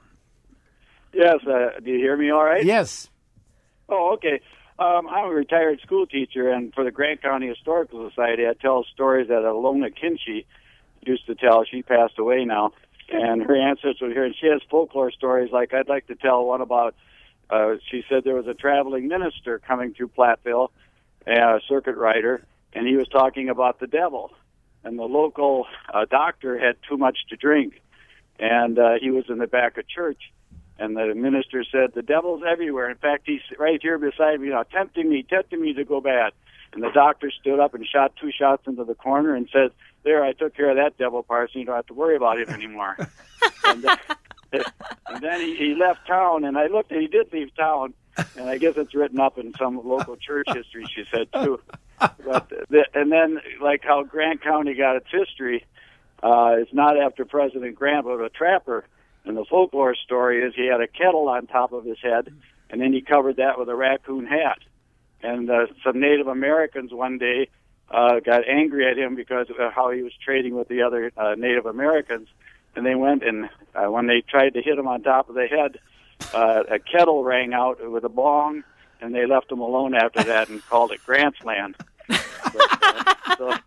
Yes, uh, do you hear me all right? Yes. Oh, okay. Um, I'm a retired school teacher, and for the Grant County Historical Society, I tell stories that Alona Kinchy used to tell. She passed away now, and her ancestors were here, and she has folklore stories. Like I'd like to tell one about, uh, she said there was a traveling minister coming through Platteville, a circuit rider, and he was talking about the devil. And the local uh, doctor had too much to drink, and uh, he was in the back of church. And the minister said, the devil's everywhere. In fact, he's right here beside me, you know, tempting me, tempting me to go bad. And the doctor stood up and shot two shots into the corner and said, there, I took care of that devil part, so you don't have to worry about him anymore. and, then, and then he, he left town, and I looked, and he did leave town. And I guess it's written up in some local church history, she said, too. But the, and then, like how Grant County got its history, uh, it's not after President Grant, but a trapper. And the folklore story is he had a kettle on top of his head, and then he covered that with a raccoon hat. And uh, some Native Americans one day uh, got angry at him because of how he was trading with the other uh, Native Americans. And they went and uh, when they tried to hit him on top of the head, uh, a kettle rang out with a bong, and they left him alone after that and called it Grant's Land. But, uh, so,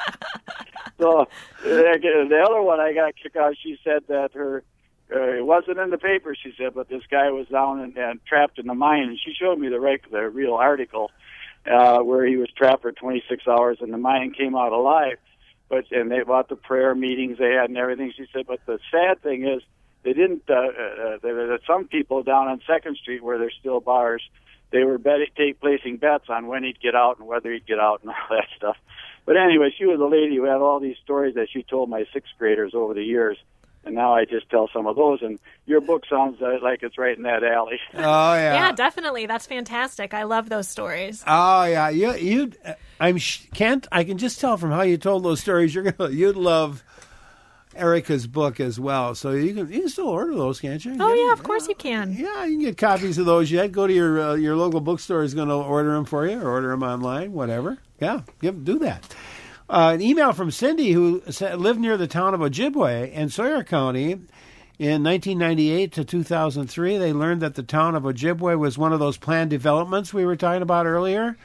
so uh, the other one I got kicked out, she said that her Uh, it wasn't in the paper, she said, but this guy was down and, and trapped in the mine, and she showed me the, right, the real article uh, where he was trapped for twenty-six hours, and the mine came out alive. But and they about the prayer meetings they had and everything. She said, but the sad thing is they didn't. Uh, uh, there were some people down on Second Street where there's still bars. They were bet- take, placing bets on when he'd get out and whether he'd get out and all that stuff. But anyway, she was a lady who had all these stories that she told my sixth graders over the years. And now I just tell some of those, and your book sounds uh, like it's right in that alley. Oh, yeah. Yeah, definitely. That's fantastic. I love those stories. Oh, yeah. You, you, I'm, Kent, I can just tell from how you told those stories, you're gonna, you'd love Erica's book as well. So you can, you can still order those, can't you? Oh, get, yeah, of course you can. Yeah, you can get copies of those yet. Go to your uh, your local bookstore is going to order them for you, or order them online, whatever. Yeah, give, do that. Uh, an email from Cindy, who lived near the town of Ojibwe in Sawyer County. In nineteen ninety-eight to two thousand three, they learned that the town of Ojibwe was one of those planned developments we were talking about earlier.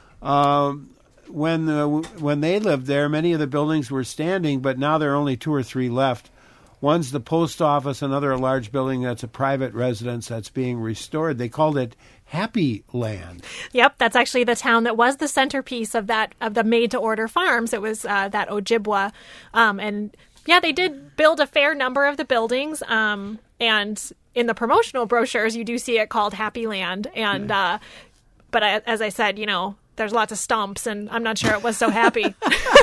Um, when uh, when they lived there, many of the buildings were standing, but now there are only two or three left. One's the post office, another a large building that's a private residence that's being restored. They called it Happy Land. Yep, that's actually the town that was the centerpiece of that of the made-to-order farms. It was uh, that Ojibwa, um, and yeah, they did build a fair number of the buildings. Um, and in the promotional brochures, you do see it called Happy Land. And uh, but I, as I said, you know, there's lots of stumps, and I'm not sure it was so happy.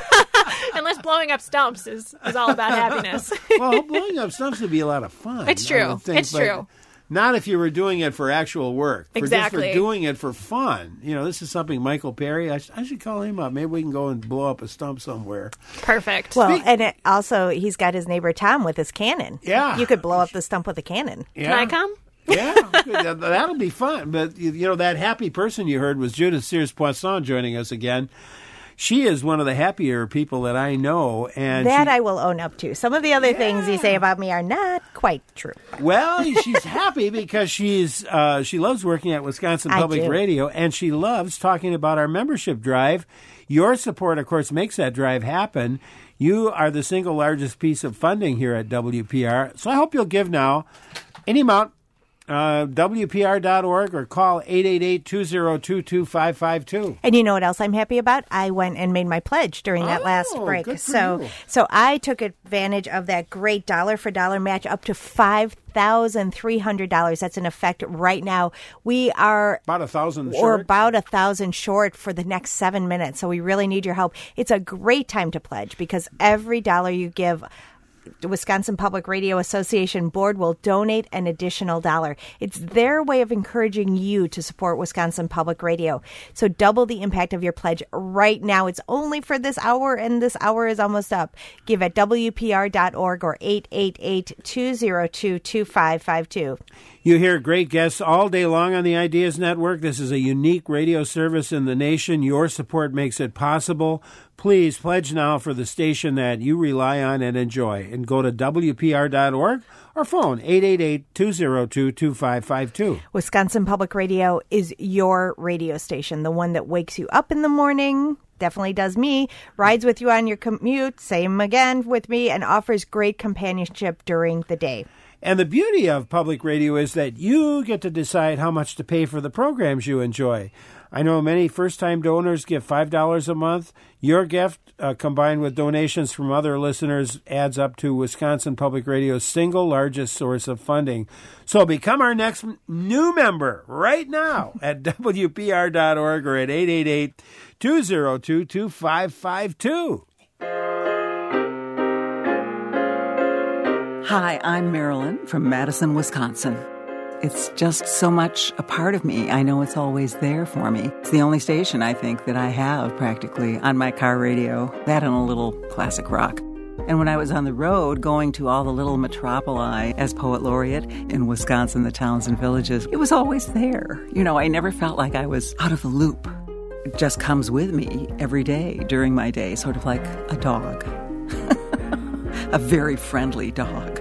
Unless blowing up stumps is, is all about happiness. Well, blowing up stumps would be a lot of fun. It's true. Think, it's true. Not if you were doing it for actual work. For exactly. Just for doing it for fun. You know, this is something Michael Perry, I, sh- I should call him up. Maybe we can go and blow up a stump somewhere. Perfect. Well, Speak- and it also, he's got his neighbor Tom with his cannon. Yeah. You could blow up the stump with a cannon. Yeah. Can I come? Yeah, that'll be fun. But, you know, that happy person you heard was Judith Sears-Poisson joining us again. She is one of the happier people that I know. And that she, I will own up to. Some of the other yeah. things you say about me are not quite true. Well, she's happy because she's uh, she loves working at Wisconsin I Public do. Radio, and she loves talking about our membership drive. Your support, of course, makes that drive happen. You are the single largest piece of funding here at W P R. So I hope you'll give now any amount. Uh, W P R dot org or call eight eight eight, two zero two, two five five two. And you know what else I'm happy about? I went and made my pledge during that Oh, last break. good for so you. so I took advantage of that great dollar for dollar match up to five thousand three hundred dollars. That's in effect right now. We are About a thousand or short. about a thousand short for the next seven minutes. So we really need your help. It's a great time to pledge because every dollar you give, the Wisconsin Public Radio Association board will donate an additional dollar. It's their way of encouraging you to support Wisconsin Public Radio. So double the impact of your pledge right now. It's only for this hour, and this hour is almost up. Give at W P R dot org or eight eight eight, two zero two, two five five two. You hear great guests all day long on the Ideas Network. This is a unique radio service in the nation. Your support makes it possible. Please pledge now for the station that you rely on and enjoy. And go to W P R dot org or phone eight eight eight, two zero two, two five five two. Wisconsin Public Radio is your radio station, the one that wakes you up in the morning, definitely does me, rides with you on your commute, same again with me, and offers great companionship during the day. And the beauty of public radio is that you get to decide how much to pay for the programs you enjoy. I know many first-time donors give five dollars a month. Your gift, uh, combined with donations from other listeners, adds up to Wisconsin Public Radio's single largest source of funding. So become our next new member right now at W P R dot org or at eight eight eight, two zero two, two five five two. Hi, I'm Marilyn from Madison, Wisconsin. It's just so much a part of me. I know it's always there for me. It's the only station, I think, that I have practically on my car radio, that and a little classic rock. And when I was on the road going to all the little metropoli as poet laureate in Wisconsin, the towns and villages, it was always there. You know, I never felt like I was out of the loop. It just comes with me every day during my day, sort of like a dog. A very friendly dog.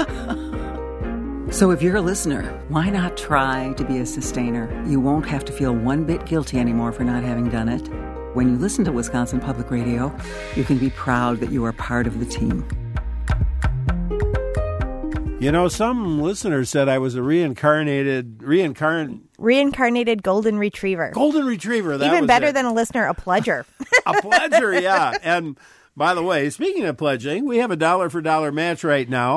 So if you're a listener, why not try to be a sustainer? You won't have to feel one bit guilty anymore for not having done it. When you listen to Wisconsin Public Radio, you can be proud that you are part of the team. You know, some listeners said I was a reincarnated, reincarnate... Reincarnated golden retriever. Golden retriever, that Even was better it. than a listener, a pledger. A pledger, yeah. And by the way, speaking of pledging, we have a dollar for dollar match right now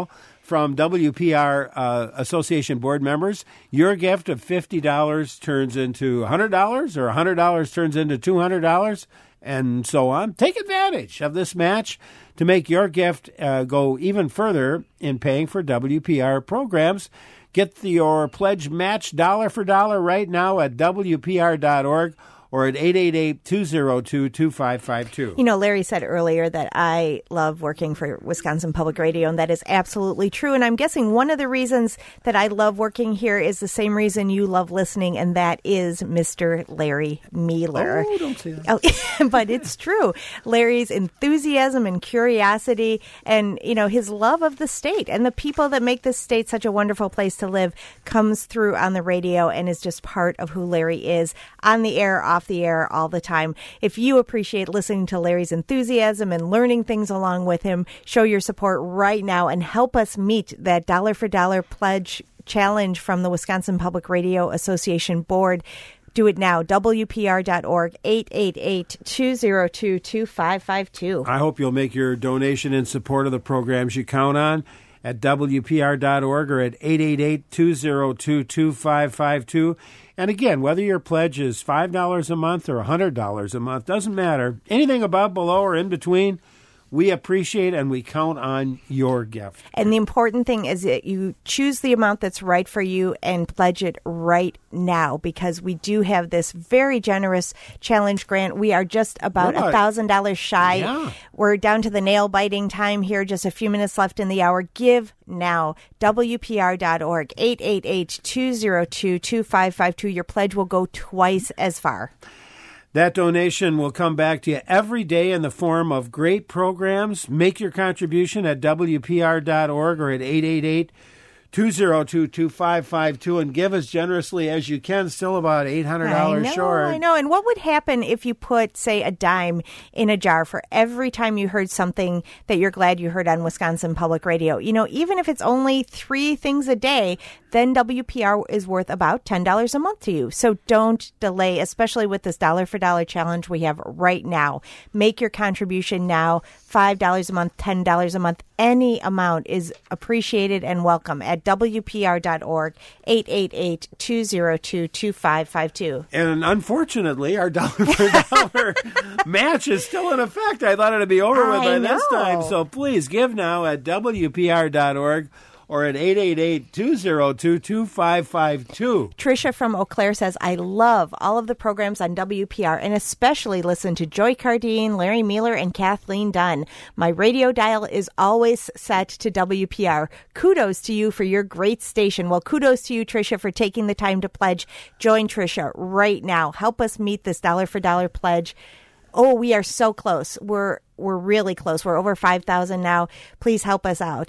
from W P R uh, Association board members. Your gift of fifty dollars turns into one hundred dollars, or one hundred dollars turns into two hundred dollars, and so on. Take advantage of this match to make your gift uh, go even further in paying for W P R programs. Get the, your pledge match dollar for dollar right now at W P R dot org. Or at eight eight eight, two oh two, two five five two. You know, Larry said earlier that I love working for Wisconsin Public Radio, and that is absolutely true. And I'm guessing one of the reasons that I love working here is the same reason you love listening, and that is Mister Larry Mealer. Oh, don't say that. Oh, but it's true. Larry's enthusiasm and curiosity and, you know, his love of the state and the people that make this state such a wonderful place to live comes through on the radio and is just part of who Larry is on the air, off the air, all the time. If you appreciate listening to Larry's enthusiasm and learning things along with him, show your support right now and help us meet that dollar for dollar pledge challenge from the Wisconsin Public Radio Association board. Do it now. W P R dot org, eight eight eight, two oh two, two five five two. I hope you'll make your donation in support of the programs you count on at W P R dot org or at eight eight eight, two oh two, two five five two. And again, whether your pledge is five dollars a month or one hundred dollars a month, doesn't matter. Anything above, below, or in between, we appreciate and we count on your gift. And the important thing is that you choose the amount that's right for you and pledge it right now, because we do have this very generous challenge grant. We are just about We're one thousand dollars shy. Yeah. We're down to the nail-biting time here, just a few minutes left in the hour. Give now. W P R dot org, eight eight eight, two oh two, two five five two. Your pledge will go twice as far. That donation will come back to you every day in the form of great programs. Make your contribution at W P R dot org or at eight eight eight, two oh two, two five five two and give as generously as you can. Still about eight hundred dollars I know, short. I know. And what would happen if you put, say, a dime in a jar for every time you heard something that you're glad you heard on Wisconsin Public Radio? You know, even if it's only three things a day, then W P R is worth about ten dollars a month to you. So don't delay, especially with this dollar for dollar challenge we have right now. Make your contribution now. five dollars a month, ten dollars a month. Any amount is appreciated and welcome at W P R dot org, eight eight eight, two oh two, two five five two. And unfortunately, our dollar for dollar match is still in effect. I thought it'd be over with by I this know. time. So please give now at W P R dot org or at eight eight eight, two oh two, two five five two. Tricia from Eau Claire says, I love all of the programs on W P R and especially listen to Joy Cardine, Larry Mealer, and Kathleen Dunn. My radio dial is always set to W P R. Kudos to you for your great station. Well, kudos to you, Tricia, for taking the time to pledge. Join Tricia right now. Help us meet this dollar for dollar pledge. Oh, we are so close. We're we're really close. We're over five thousand now. Please help us out.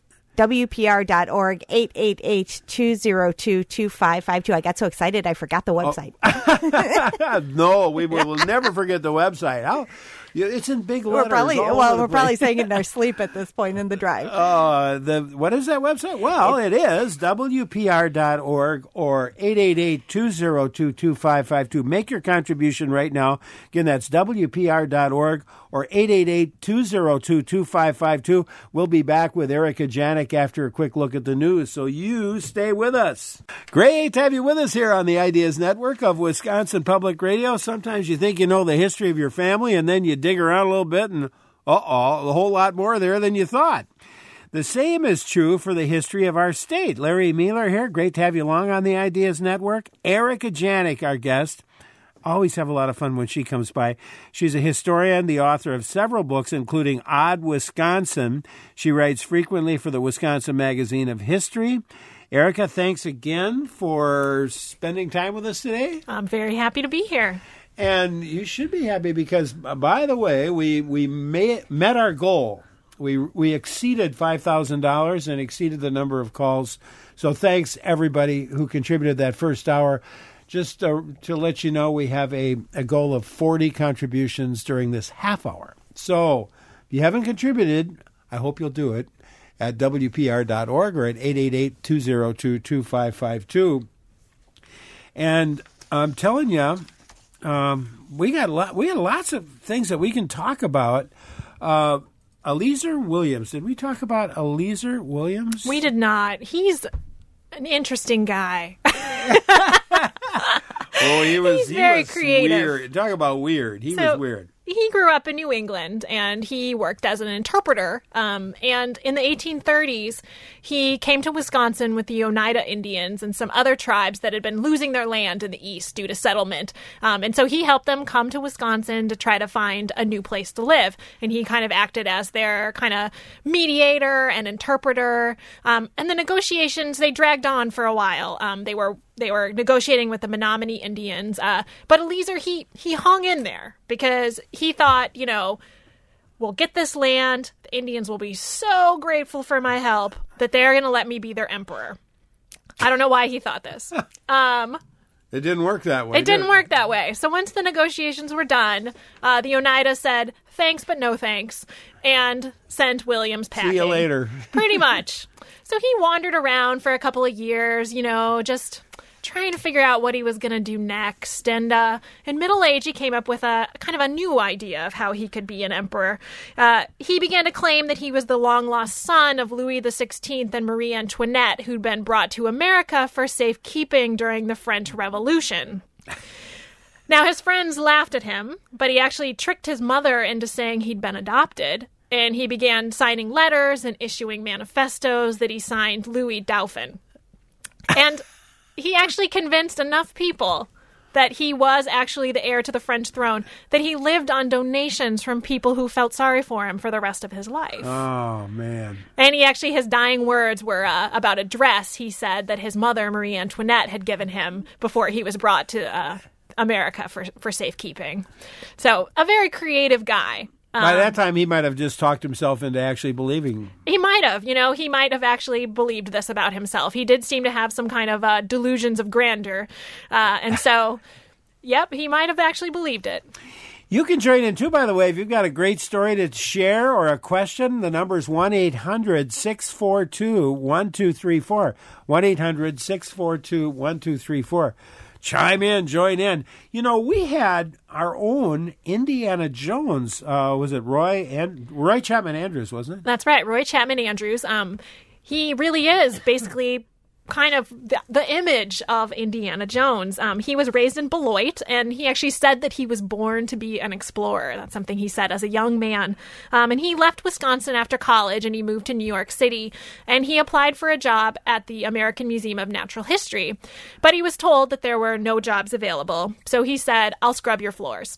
W P R dot org, eight eight eight, two oh two, two five five two. I got so excited I forgot the website. Oh. No, we will never forget the website. How, it's in big letters. We're probably all well, over the we're probably place. saying it in our sleep at this point in the drive. Uh, the what is that website? Well, it is W P R dot org or eight eight eight, two oh two, two five five two. Make your contribution right now. Again, that's W P R dot org or eight eight eight, two oh two, two five five two. We'll be back with Erica Janik after a quick look at the news, so you stay with us. Great to have you with us here on the Ideas Network of Wisconsin Public Radio. Sometimes you think you know the history of your family, and then you dig around a little bit, and uh-oh, a whole lot more there than you thought. The same is true for the history of our state. Larry Mealer here. Great to have you along on the Ideas Network. Erica Janik, our guest. Always have a lot of fun when she comes by. She's a historian, the author of several books, including Odd Wisconsin. She writes frequently for the Wisconsin Magazine of History. Erica, thanks again for spending time with us today. I'm very happy to be here. And you should be happy because, by the way, we, we may, met our goal. We we exceeded five thousand dollars and exceeded the number of calls. So thanks, everybody who contributed that first hour. Just uh, to let you know, we have a, a goal of forty contributions during this half hour. So if you haven't contributed, I hope you'll do it at W P R dot org or at eight eight eight, two oh two, two five five two. And I'm telling you, um, we got lot, we got lots of things that we can talk about. Uh, Eliezer Williams. Did we talk about Eliezer Williams? We did not. He's an interesting guy. Oh, he was, He's he very was creative. Weird. Talk about weird. He So- was weird. He grew up in New England, and he worked as an interpreter. Um, and in the eighteen thirties, he came to Wisconsin with the Oneida Indians and some other tribes that had been losing their land in the east due to settlement. Um, and so he helped them come to Wisconsin to try to find a new place to live. And he kind of acted as their kind of mediator and interpreter. Um, and the negotiations, they dragged on for a while. Um, they were They were negotiating with the Menominee Indians. Uh, but Eliezer, he, he hung in there because he thought, you know, we'll get this land. The Indians will be so grateful for my help that they're going to let me be their emperor. I don't know why he thought this. Um, It didn't work that way. it didn't work that way. So once the negotiations were done, uh, the Oneida said, thanks, but no thanks, and sent Williams packing. See you later. Pretty much. So he wandered around for a couple of years, you know, just trying to figure out what he was going to do next. And uh, in middle age, he came up with a kind of a new idea of how he could be an emperor. Uh, he began to claim that he was the long-lost son of Louis the sixteenth and Marie Antoinette, who'd been brought to America for safekeeping during the French Revolution. Now, his friends laughed at him, but he actually tricked his mother into saying he'd been adopted. And he began signing letters and issuing manifestos that he signed Louis Dauphin. And he actually convinced enough people that he was actually the heir to the French throne that he lived on donations from people who felt sorry for him for the rest of his life. Oh, man. And he actually, his dying words were uh, about a dress he said that his mother, Marie Antoinette, had given him before he was brought to uh, America for, for safekeeping. So, a very creative guy. By that time, he might have just talked himself into actually believing. He might have, you know, he might have actually believed this about himself. He did seem to have some kind of uh, delusions of grandeur. Uh, and so, yep, he might have actually believed it. You can join in, too, by the way. If you've got a great story to share or a question, the number is one eight hundred six four two one two three four. one eight hundred six four two one two three four. Chime in, join in. You know, we had our own Indiana Jones. Uh, was it Roy and Roy Chapman Andrews, wasn't it? That's right, Roy Chapman Andrews. Um, he really is basically kind of the, the image of Indiana Jones. Um, he was raised in Beloit, and he actually said that he was born to be an explorer. That's something he said as a young man. Um, and he left Wisconsin after college, and he moved to New York City, and he applied for a job at the American Museum of Natural History. But he was told that there were no jobs available, so he said, I'll scrub your floors.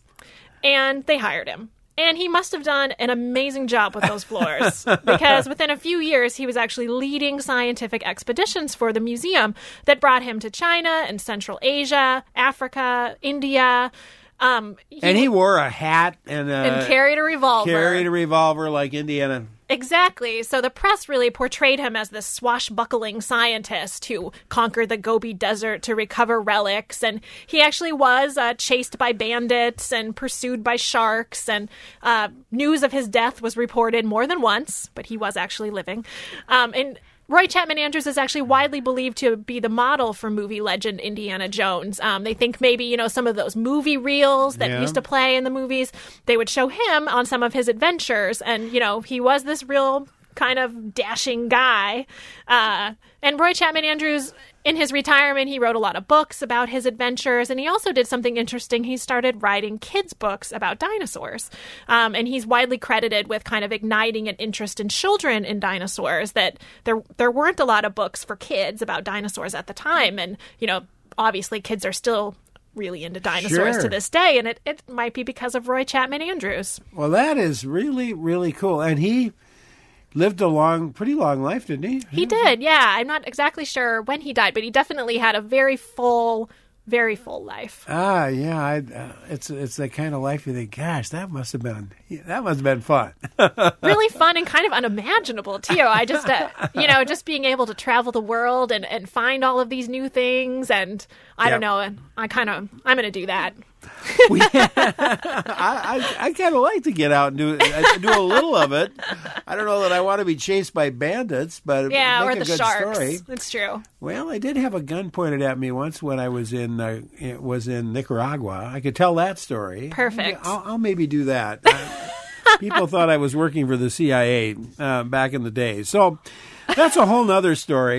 And they hired him. And he must have done an amazing job with those floors because within a few years, he was actually leading scientific expeditions for the museum that brought him to China and Central Asia, Africa, India. Um, he, and he wore a hat and, uh, and carried a revolver. Carried a revolver like Indiana. Exactly. So the press really portrayed him as this swashbuckling scientist who conquered the Gobi Desert to recover relics. And he actually was uh, chased by bandits and pursued by sharks. And uh, news of his death was reported more than once, but he was actually living. Um, and Roy Chapman Andrews is actually widely believed to be the model for movie legend Indiana Jones. Um, they think maybe, you know, some of those movie reels that Yeah. used to play in the movies, they would show him on some of his adventures. And, you know, he was this real kind of dashing guy. Uh, and Roy Chapman Andrews, in his retirement, he wrote a lot of books about his adventures, and he also did something interesting. He started writing kids' books about dinosaurs, um, and he's widely credited with kind of igniting an interest in children in dinosaurs, that there there weren't a lot of books for kids about dinosaurs at the time, and, you know, obviously kids are still really into dinosaurs Sure. to this day, and it, it might be because of Roy Chapman Andrews. Well, that is really, really cool. And he lived a long, pretty long life, didn't he? He did, yeah. I'm not exactly sure when he died, but he definitely had a very full, very full life. Ah, yeah. I, uh, it's it's the kind of life you think, gosh, that must have been that must have been fun. Really fun and kind of unimaginable, too. I just, uh, you know, just being able to travel the world and, and find all of these new things. And I Yep. don't know, and I kind of, I'm going to do that. We, I, I, I kind of like to get out and do I do a little of it. I don't know that I want to be chased by bandits, but Yeah, make or a the good sharks. story. It's true. Well, I did have a gun pointed at me once when I was in uh, it was in Nicaragua. I could tell that story. Perfect. I'll, I'll maybe do that. Uh, People thought I was working for the C I A uh, back in the day. So that's a whole nother story.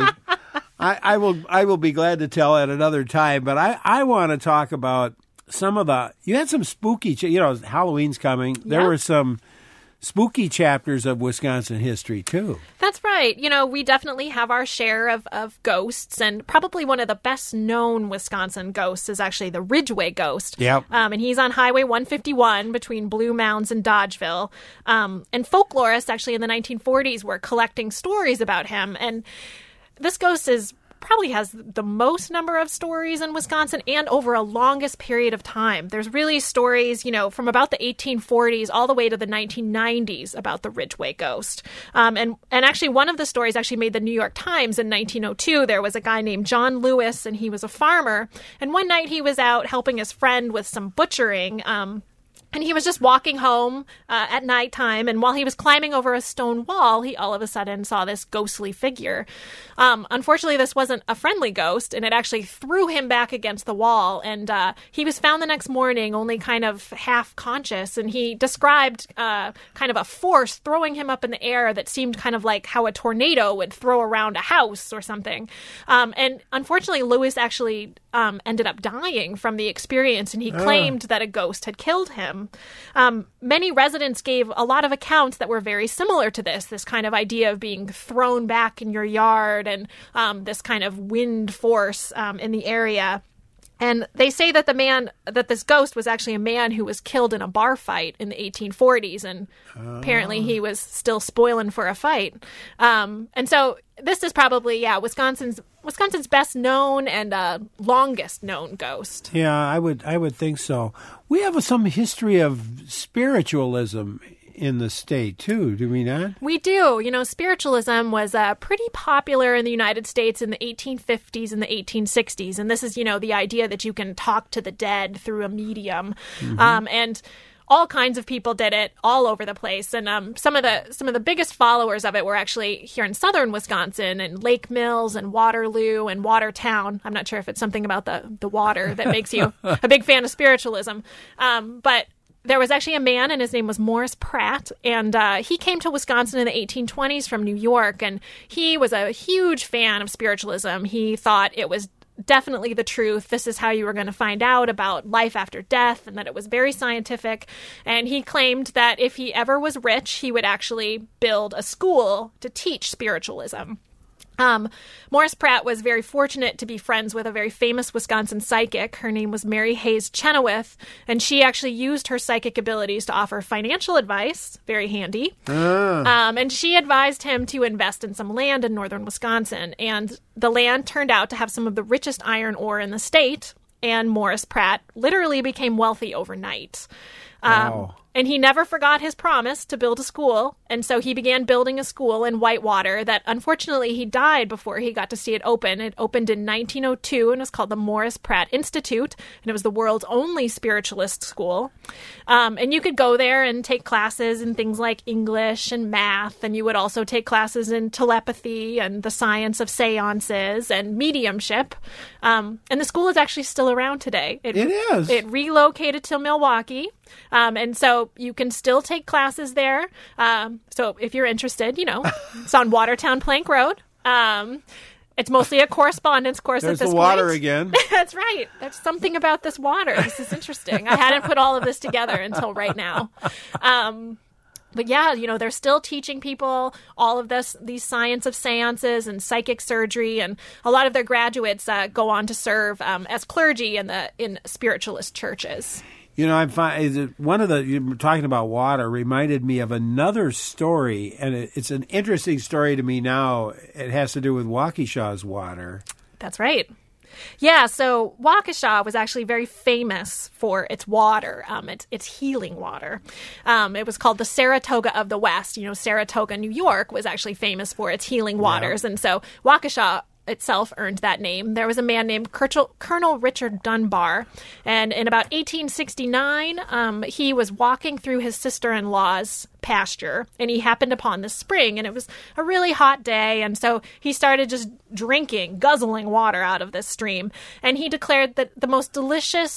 I, I will I will be glad to tell at another time. But I, I want to talk about some of the, you had some spooky, you know, Halloween's coming. There yeah. were some spooky chapters of Wisconsin history, too. That's right. You know, we definitely have our share of, of ghosts, and probably one of the best-known Wisconsin ghosts is actually the Ridgway Ghost. Yep. Um, and he's on Highway one fifty-one between Blue Mounds and Dodgeville. Um, and folklorists actually in the nineteen forties were collecting stories about him. And this ghost is probably has the most number of stories in Wisconsin and over a longest period of time. There's really stories, you know, from about the eighteen forties all the way to the nineteen nineties about the Ridgway Ghost. Um, and, and actually one of the stories actually made the New York Times in nineteen oh two. There was a guy named John Lewis, and he was a farmer. And one night he was out helping his friend with some butchering, um, and he was just walking home uh, at nighttime, and while he was climbing over a stone wall, he all of a sudden saw this ghostly figure. Um, unfortunately, this wasn't a friendly ghost, and it actually threw him back against the wall, and uh, he was found the next morning only kind of half-conscious, and he described uh, kind of a force throwing him up in the air that seemed kind of like how a tornado would throw around a house or something. Um, and unfortunately, Lewis actually um, ended up dying from the experience, and he Oh. claimed that a ghost had killed him. Um, many residents gave a lot of accounts that were very similar to this, this kind of idea of being thrown back in your yard and um, this kind of wind force um, in the area. And they say that the man, that this ghost was actually a man who was killed in a bar fight in the eighteen forties. And oh. apparently he was still spoiling for a fight. Um, and so this is probably, yeah, Wisconsin's Wisconsin's best known and uh, longest known ghost. Yeah, I would I would think so. We have some history of spiritualism in the state, too, do we not? We do. You know, spiritualism was uh, pretty popular in the United States in the eighteen fifties and the eighteen sixties. And this is, you know, the idea that you can talk to the dead through a medium. Mm-hmm. Um, and all kinds of people did it all over the place. And um, some of the some of the biggest followers of it were actually here in southern Wisconsin and Lake Mills and Waterloo and Watertown. I'm not sure if it's something about the, the water that makes you a big fan of spiritualism. Um, but there was actually a man, and his name was Morris Pratt, and uh, he came to Wisconsin in the eighteen twenties from New York, and he was a huge fan of spiritualism. He thought it was definitely the truth. This is how you were going to find out about life after death, and that it was very scientific. And he claimed that if he ever was rich, he would actually build a school to teach spiritualism. Um, Morris Pratt was very fortunate to be friends with a very famous Wisconsin psychic. Her name was Mary Hayes Chenoweth, and she actually used her psychic abilities to offer financial advice, very handy. Ah. Um, and she advised him to invest in some land in northern Wisconsin, and the land turned out to have some of the richest iron ore in the state, and Morris Pratt literally became wealthy overnight. Um, wow. And he never forgot his promise to build a school, and so he began building a school in Whitewater that, unfortunately, he died before he got to see it open. It opened in nineteen oh two and was called the Morris Pratt Institute, and it was the world's only spiritualist school. Um, and you could go there and take classes in things like English and math, and you would also take classes in telepathy and the science of seances and mediumship. Um, and the school is actually still around today. It, it is. It relocated to Milwaukee, um, and so you can still take classes there. Um, so if you're interested, you know, it's on Watertown Plank Road. Um, it's mostly a correspondence course There's at this the water point. again. That's right. There's something about this water. This is interesting. I hadn't put all of this together until right now. Um, But yeah, you know, they're still teaching people all of this, these science of seances and psychic surgery, and a lot of their graduates uh, go on to serve um, as clergy in the in spiritualist churches. You know, I'm fine. One of the you were talking about water reminded me of another story, and it, it's an interesting story to me now. It has to do with Waukesha's water. That's right. Yeah, so Waukesha was actually very famous for its water, um, its, its healing water. Um, it was called the Saratoga of the West. You know, Saratoga, New York, was actually famous for its healing waters, yeah. And so Waukesha itself earned that name. There was a man named Colonel Richard Dunbar, and in about eighteen sixty-nine, um, he was walking through his sister-in-law's pasture, and he happened upon this spring, and it was a really hot day, and so he started just drinking, guzzling water out of this stream, and he declared that the most delicious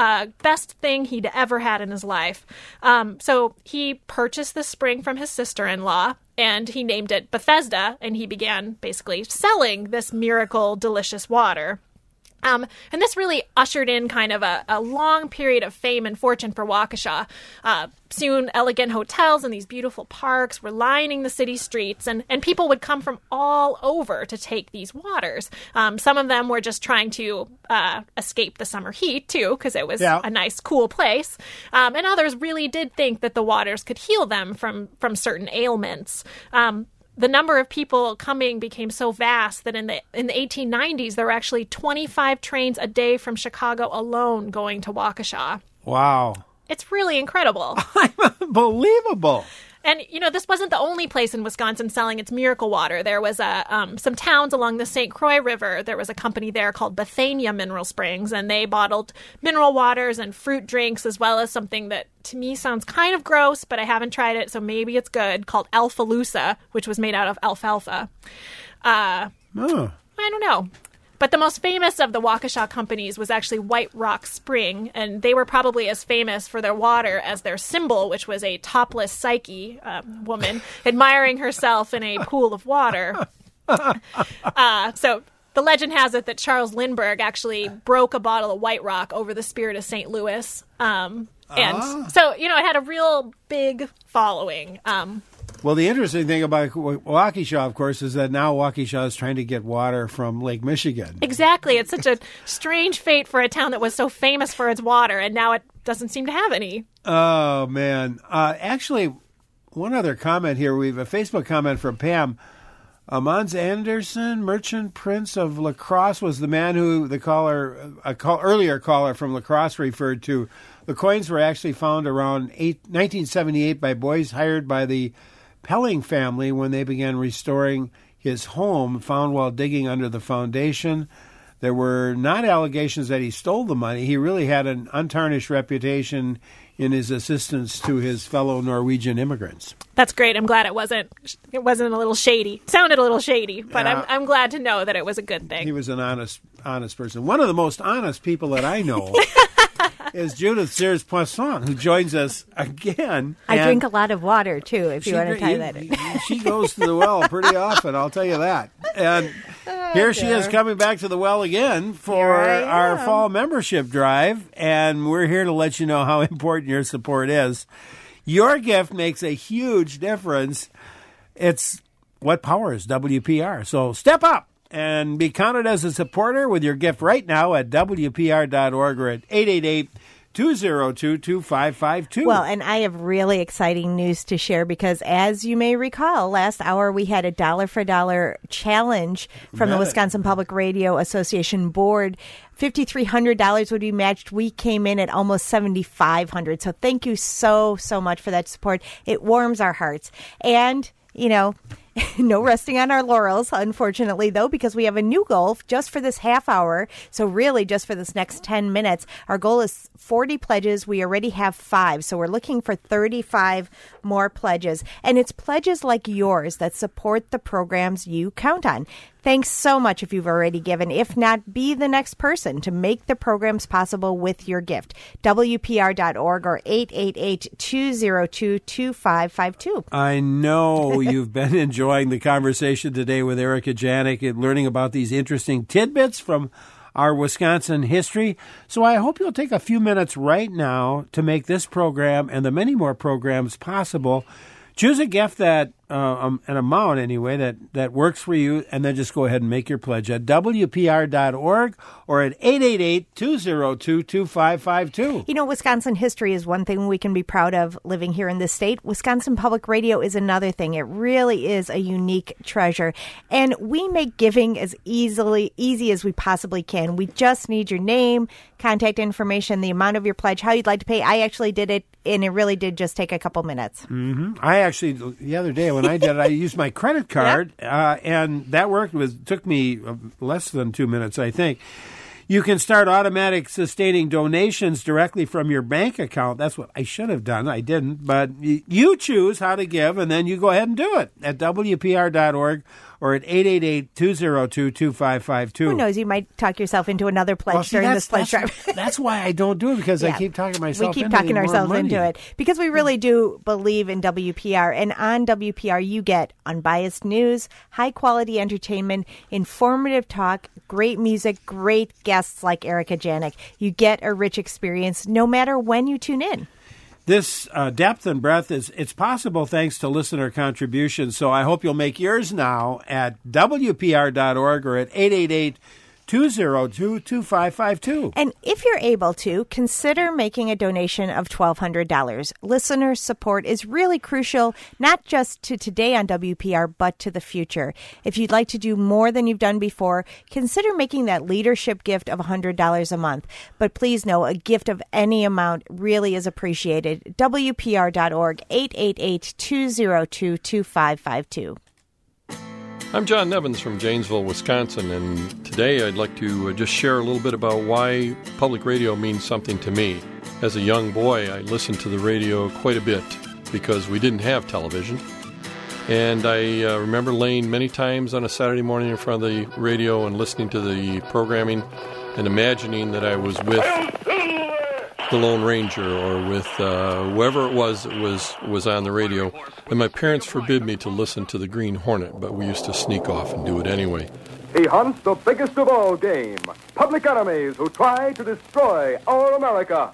uh, best thing he'd ever had in his life. Um, so he purchased the spring from his sister-in-law, and he named it Bethesda, and he began basically selling this miracle, delicious water. Um, and this really ushered in kind of a, a long period of fame and fortune for Waukesha. Uh, soon, elegant hotels and these beautiful parks were lining the city streets, and, and people would come from all over to take these waters. Um, some of them were just trying to uh, escape the summer heat, too, because it was yeah. a nice, cool place. Um, and others really did think that the waters could heal them from, from certain ailments. Um, The number of people coming became so vast that in the in the eighteen nineties, there were actually twenty-five trains a day from Chicago alone going to Waukesha. Wow. It's really incredible. Unbelievable. And, you know, this wasn't the only place in Wisconsin selling its miracle water. There was a, um, some towns along the Saint Croix River. There was a company there called Bethania Mineral Springs, and they bottled mineral waters and fruit drinks, as well as something that to me sounds kind of gross, but I haven't tried it, so maybe it's good, called Alfaloosa, which was made out of alfalfa. Uh, oh. I don't know. But the most famous of the Waukesha companies was actually White Rock Spring, and they were probably as famous for their water as their symbol, which was a topless Psyche uh, woman admiring herself in a pool of water. Uh, so the legend has it that Charles Lindbergh actually broke a bottle of White Rock over the spirit of Saint Louis. Um, and ah. so, you know, it had a real big following. Um Well, the interesting thing about Waukesha, of course, is that now Waukesha is trying to get water from Lake Michigan. Exactly. It's such a strange fate for a town that was so famous for its water, and now it doesn't seem to have any. Oh, man. Uh, actually, one other comment here. We have a Facebook comment from Pam. Uh, Mons Anderson, merchant prince of La Crosse, was the man who the caller, a call, earlier caller from La Crosse referred to. The coins were actually found around eight, nineteen seventy-eight by boys hired by the Pelling family when they began restoring his home, found while digging under the foundation. There were not allegations that he stole the money. He really had an untarnished reputation in his assistance to his fellow Norwegian immigrants. That's great. I'm glad it wasn't it wasn't a little shady. It sounded a little shady, but Yeah. I'm I'm glad to know that it was a good thing. He was an honest honest person. One of the most honest people that I know is Judith Sears Poisson, who joins us again. I And drink a lot of water, too, if you she want to dr- tie you- that in. you- She goes to the well pretty often, I'll tell you that. And here she is coming back to the well again for Here I our am. fall membership drive, and we're here to let you know how important your support is. Your gift makes a huge difference. It's what powers W P R. So step up and be counted as a supporter with your gift right now at W P R dot org or at eight eight eight, two oh two, two five five two. Well, and I have really exciting news to share because, as you may recall, last hour we had a dollar for dollar challenge from the Bet it. Wisconsin Public Radio Association board. five thousand three hundred dollars would be matched. We came in at almost seven thousand five hundred dollars. So thank you so, so much for that support. It warms our hearts. And, you know, no resting on our laurels, unfortunately, though, because we have a new goal just for this half hour. So really just for this next ten minutes. Our goal is forty pledges. We already have five. So we're looking for thirty-five more pledges. And it's pledges like yours that support the programs you count on. Thanks so much if you've already given. If not, be the next person to make the programs possible with your gift. W P R dot org or eight eight eight, two oh two, two five five two. I know you've been enjoying the conversation today with Erica Janik and learning about these interesting tidbits from our Wisconsin history. So I hope you'll take a few minutes right now to make this program and the many more programs possible. Choose a gift that, uh, um, an amount anyway, that, that works for you, and then just go ahead and make your pledge at W P R dot org or at eight eight eight, two oh two, two five five two. You know, Wisconsin history is one thing we can be proud of living here in this state. Wisconsin Public Radio is another thing. It really is a unique treasure. And we make giving as easily easy as we possibly can. We just need your name, contact information, the amount of your pledge, how you'd like to pay. I actually did it, and it really did just take a couple minutes. Mm-hmm. I actually, the other day when I did it, I used my credit card, uh, and that worked. It took me less than two minutes, I think. You can start automatic sustaining donations directly from your bank account. That's what I should have done. I didn't. But you choose how to give, and then you go ahead and do it at W P R dot org or at eight eight eight, two oh two, two five five two. Who knows? You might talk yourself into another pledge well, see, during this pledge that's, drive. That's why I don't do it, because Yeah. I keep talking myself We keep into talking more ourselves money. into it because we really do believe in W P R. And on W P R, you get unbiased news, high quality entertainment, informative talk, great music, great guests like Erica Janik. You get a rich experience no matter when you tune in. This uh, depth and breadth is it's possible thanks to listener contributions. So I hope you'll make yours now at W P R dot org or at eight eight eight, two oh two, two five five two. And if you're able to, consider making a donation of twelve hundred dollars. Listener support is really crucial, not just to today on W P R, but to the future. If you'd like to do more than you've done before, consider making that leadership gift of one hundred dollars a month. But please know, a gift of any amount really is appreciated. W P R dot org, eight eight eight, two oh two, two five five two. I'm John Nevins from Janesville, Wisconsin, and today I'd like to uh, just share a little bit about why public radio means something to me. As a young boy, I listened to the radio quite a bit because we didn't have television. And I uh, remember laying many times on a Saturday morning in front of the radio and listening to the programming and imagining that I was with the Lone Ranger or with uh, whoever it was that was, was on the radio. And my parents forbid me to listen to the Green Hornet, but we used to sneak off and do it anyway. He hunts the biggest of all game, public enemies who try to destroy our America.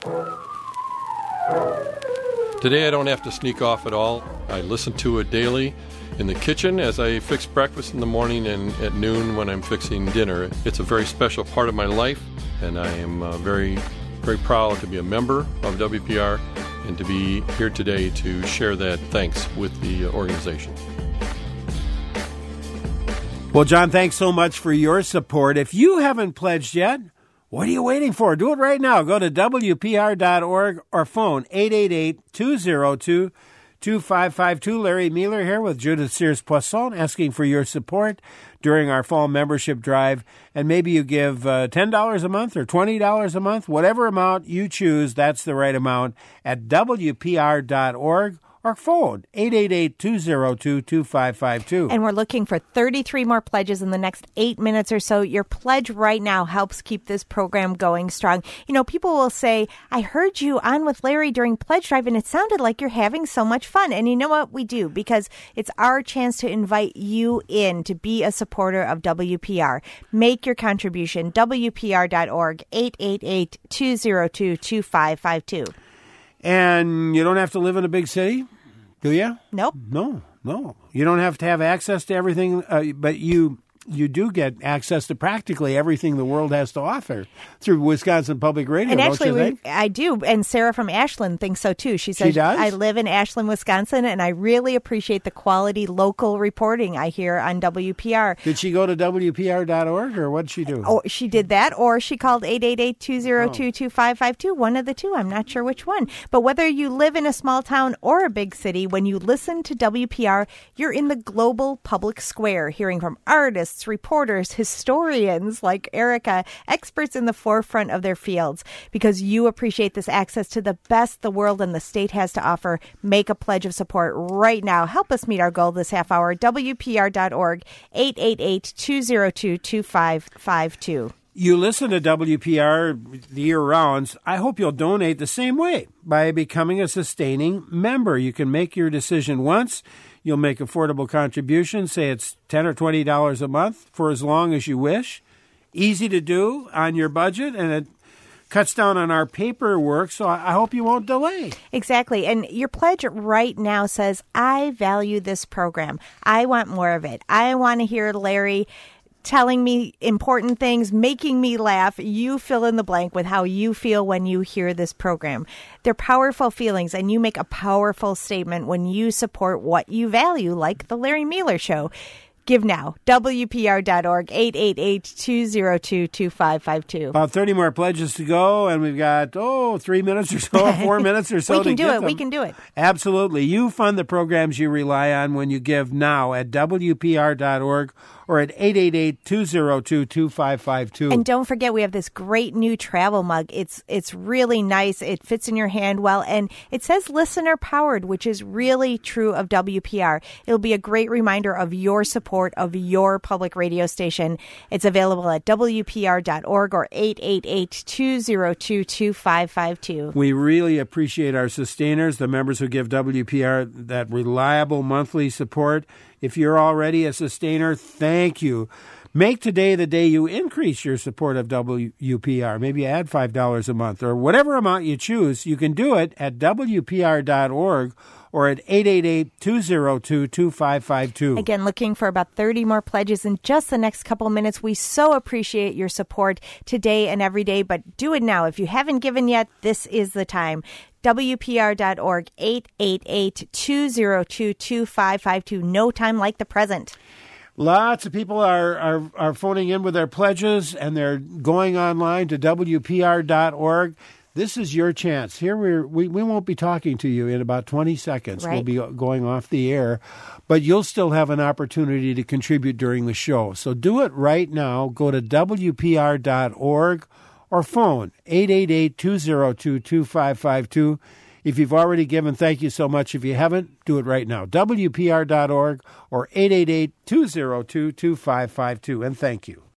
Today I don't have to sneak off at all. I listen to it daily in the kitchen as I fix breakfast in the morning and at noon when I'm fixing dinner. It's a very special part of my life, and I am uh, very, very proud to be a member of W P R and to be here today to share that thanks with the organization. Well, John, thanks so much for your support. If you haven't pledged yet, what are you waiting for? Do it right now. Go to W P R dot org or phone eight eight eight, two oh two, two five five two. Larry Mueller here with Judith Sears-Poisson asking for your support during our fall membership drive. And maybe you give uh, ten dollars a month or twenty dollars a month. Whatever amount you choose, that's the right amount at W P R dot org. Or phone eight eight eight, two oh two, two five five two. And we're looking for thirty-three more pledges in the next eight minutes or so. Your pledge right now helps keep this program going strong. You know, people will say, I heard you on with Larry during Pledge Drive, and it sounded like you're having so much fun. And you know what? We do, because it's our chance to invite you in to be a supporter of W P R. Make your contribution. W P R dot org, eight eight eight, two oh two, two five five two. And you don't have to live in a big city, do you? Nope. No, no. You don't have to have access to everything, uh, but you you do get access to practically everything the world has to offer through Wisconsin Public Radio, and don't actually, you think? we, I do. And Sarah from Ashland thinks so, too. She says, She does? I live in Ashland, Wisconsin, and I really appreciate the quality local reporting I hear on W P R. Did she go to W P R dot org, or what did she do? Oh, she did that, or she called eight eight eight, two oh two, two five five two, one of the two. I'm not sure which one. But whether you live in a small town or a big city, when you listen to W P R, you're in the global public square, hearing from artists, reporters, historians like Erica, experts in the forefront of their fields. Because you appreciate this access to the best the world and the state has to offer, make a pledge of support right now. Help us meet our goal this half hour. W P R dot org, eight eight eight, two oh two, two five five two. You listen to W P R the year round. I hope you'll donate the same way by becoming a sustaining member. You can make your decision once. You'll make affordable contributions, say it's ten dollars or twenty dollars a month for as long as you wish. Easy to do on your budget, and it cuts down on our paperwork, so I hope you won't delay. Exactly. And your pledge right now says, I value this program. I want more of it. I want to hear Larry telling me important things, making me laugh. You fill in the blank with how you feel when you hear this program. They're powerful feelings, and you make a powerful statement when you support what you value, like the Larry Mueller Show. Give now. W P R dot org, eight eight eight, two oh two, two five five two. About thirty more pledges to go, and we've got, oh, three minutes or so, four minutes or so we can to do get it. them. We can do it. Absolutely. You fund the programs you rely on when you give now at W P R dot org or at eight eight eight, two zero two, two five five two. And don't forget, we have this great new travel mug. It's it's really nice. It fits in your hand well, and it says listener powered, which is really true of W P R. It'll be a great reminder of your support of your public radio station. It's available at W P R dot org or eight eight eight, two zero two, two five five two. We really appreciate our sustainers, the members who give W P R that reliable monthly support. If you're already a sustainer, thank you. Make today the day you increase your support of W P R. Maybe add five dollars a month or whatever amount you choose. You can do it at W P R dot org or at eight eight eight, two zero two, two five five two. Again, looking for about thirty more pledges in just the next couple minutes. We so appreciate your support today and every day, but do it now. If you haven't given yet, this is the time. W P R dot org, eight eight eight, two zero two, two five five two. No time like the present. Lots of people are, are, are phoning in with their pledges, and they're going online to W P R dot org. This is your chance. Here we're, we we won't be talking to you in about twenty seconds. Right. We'll be going off the air, but you'll still have an opportunity to contribute during the show. So do it right now. Go to W P R dot org or phone eight eight eight, two zero two, two five five two. If you've already given, thank you so much. If you haven't, do it right now. W P R dot org or eight eight eight, two zero two, two five five two. And thank you.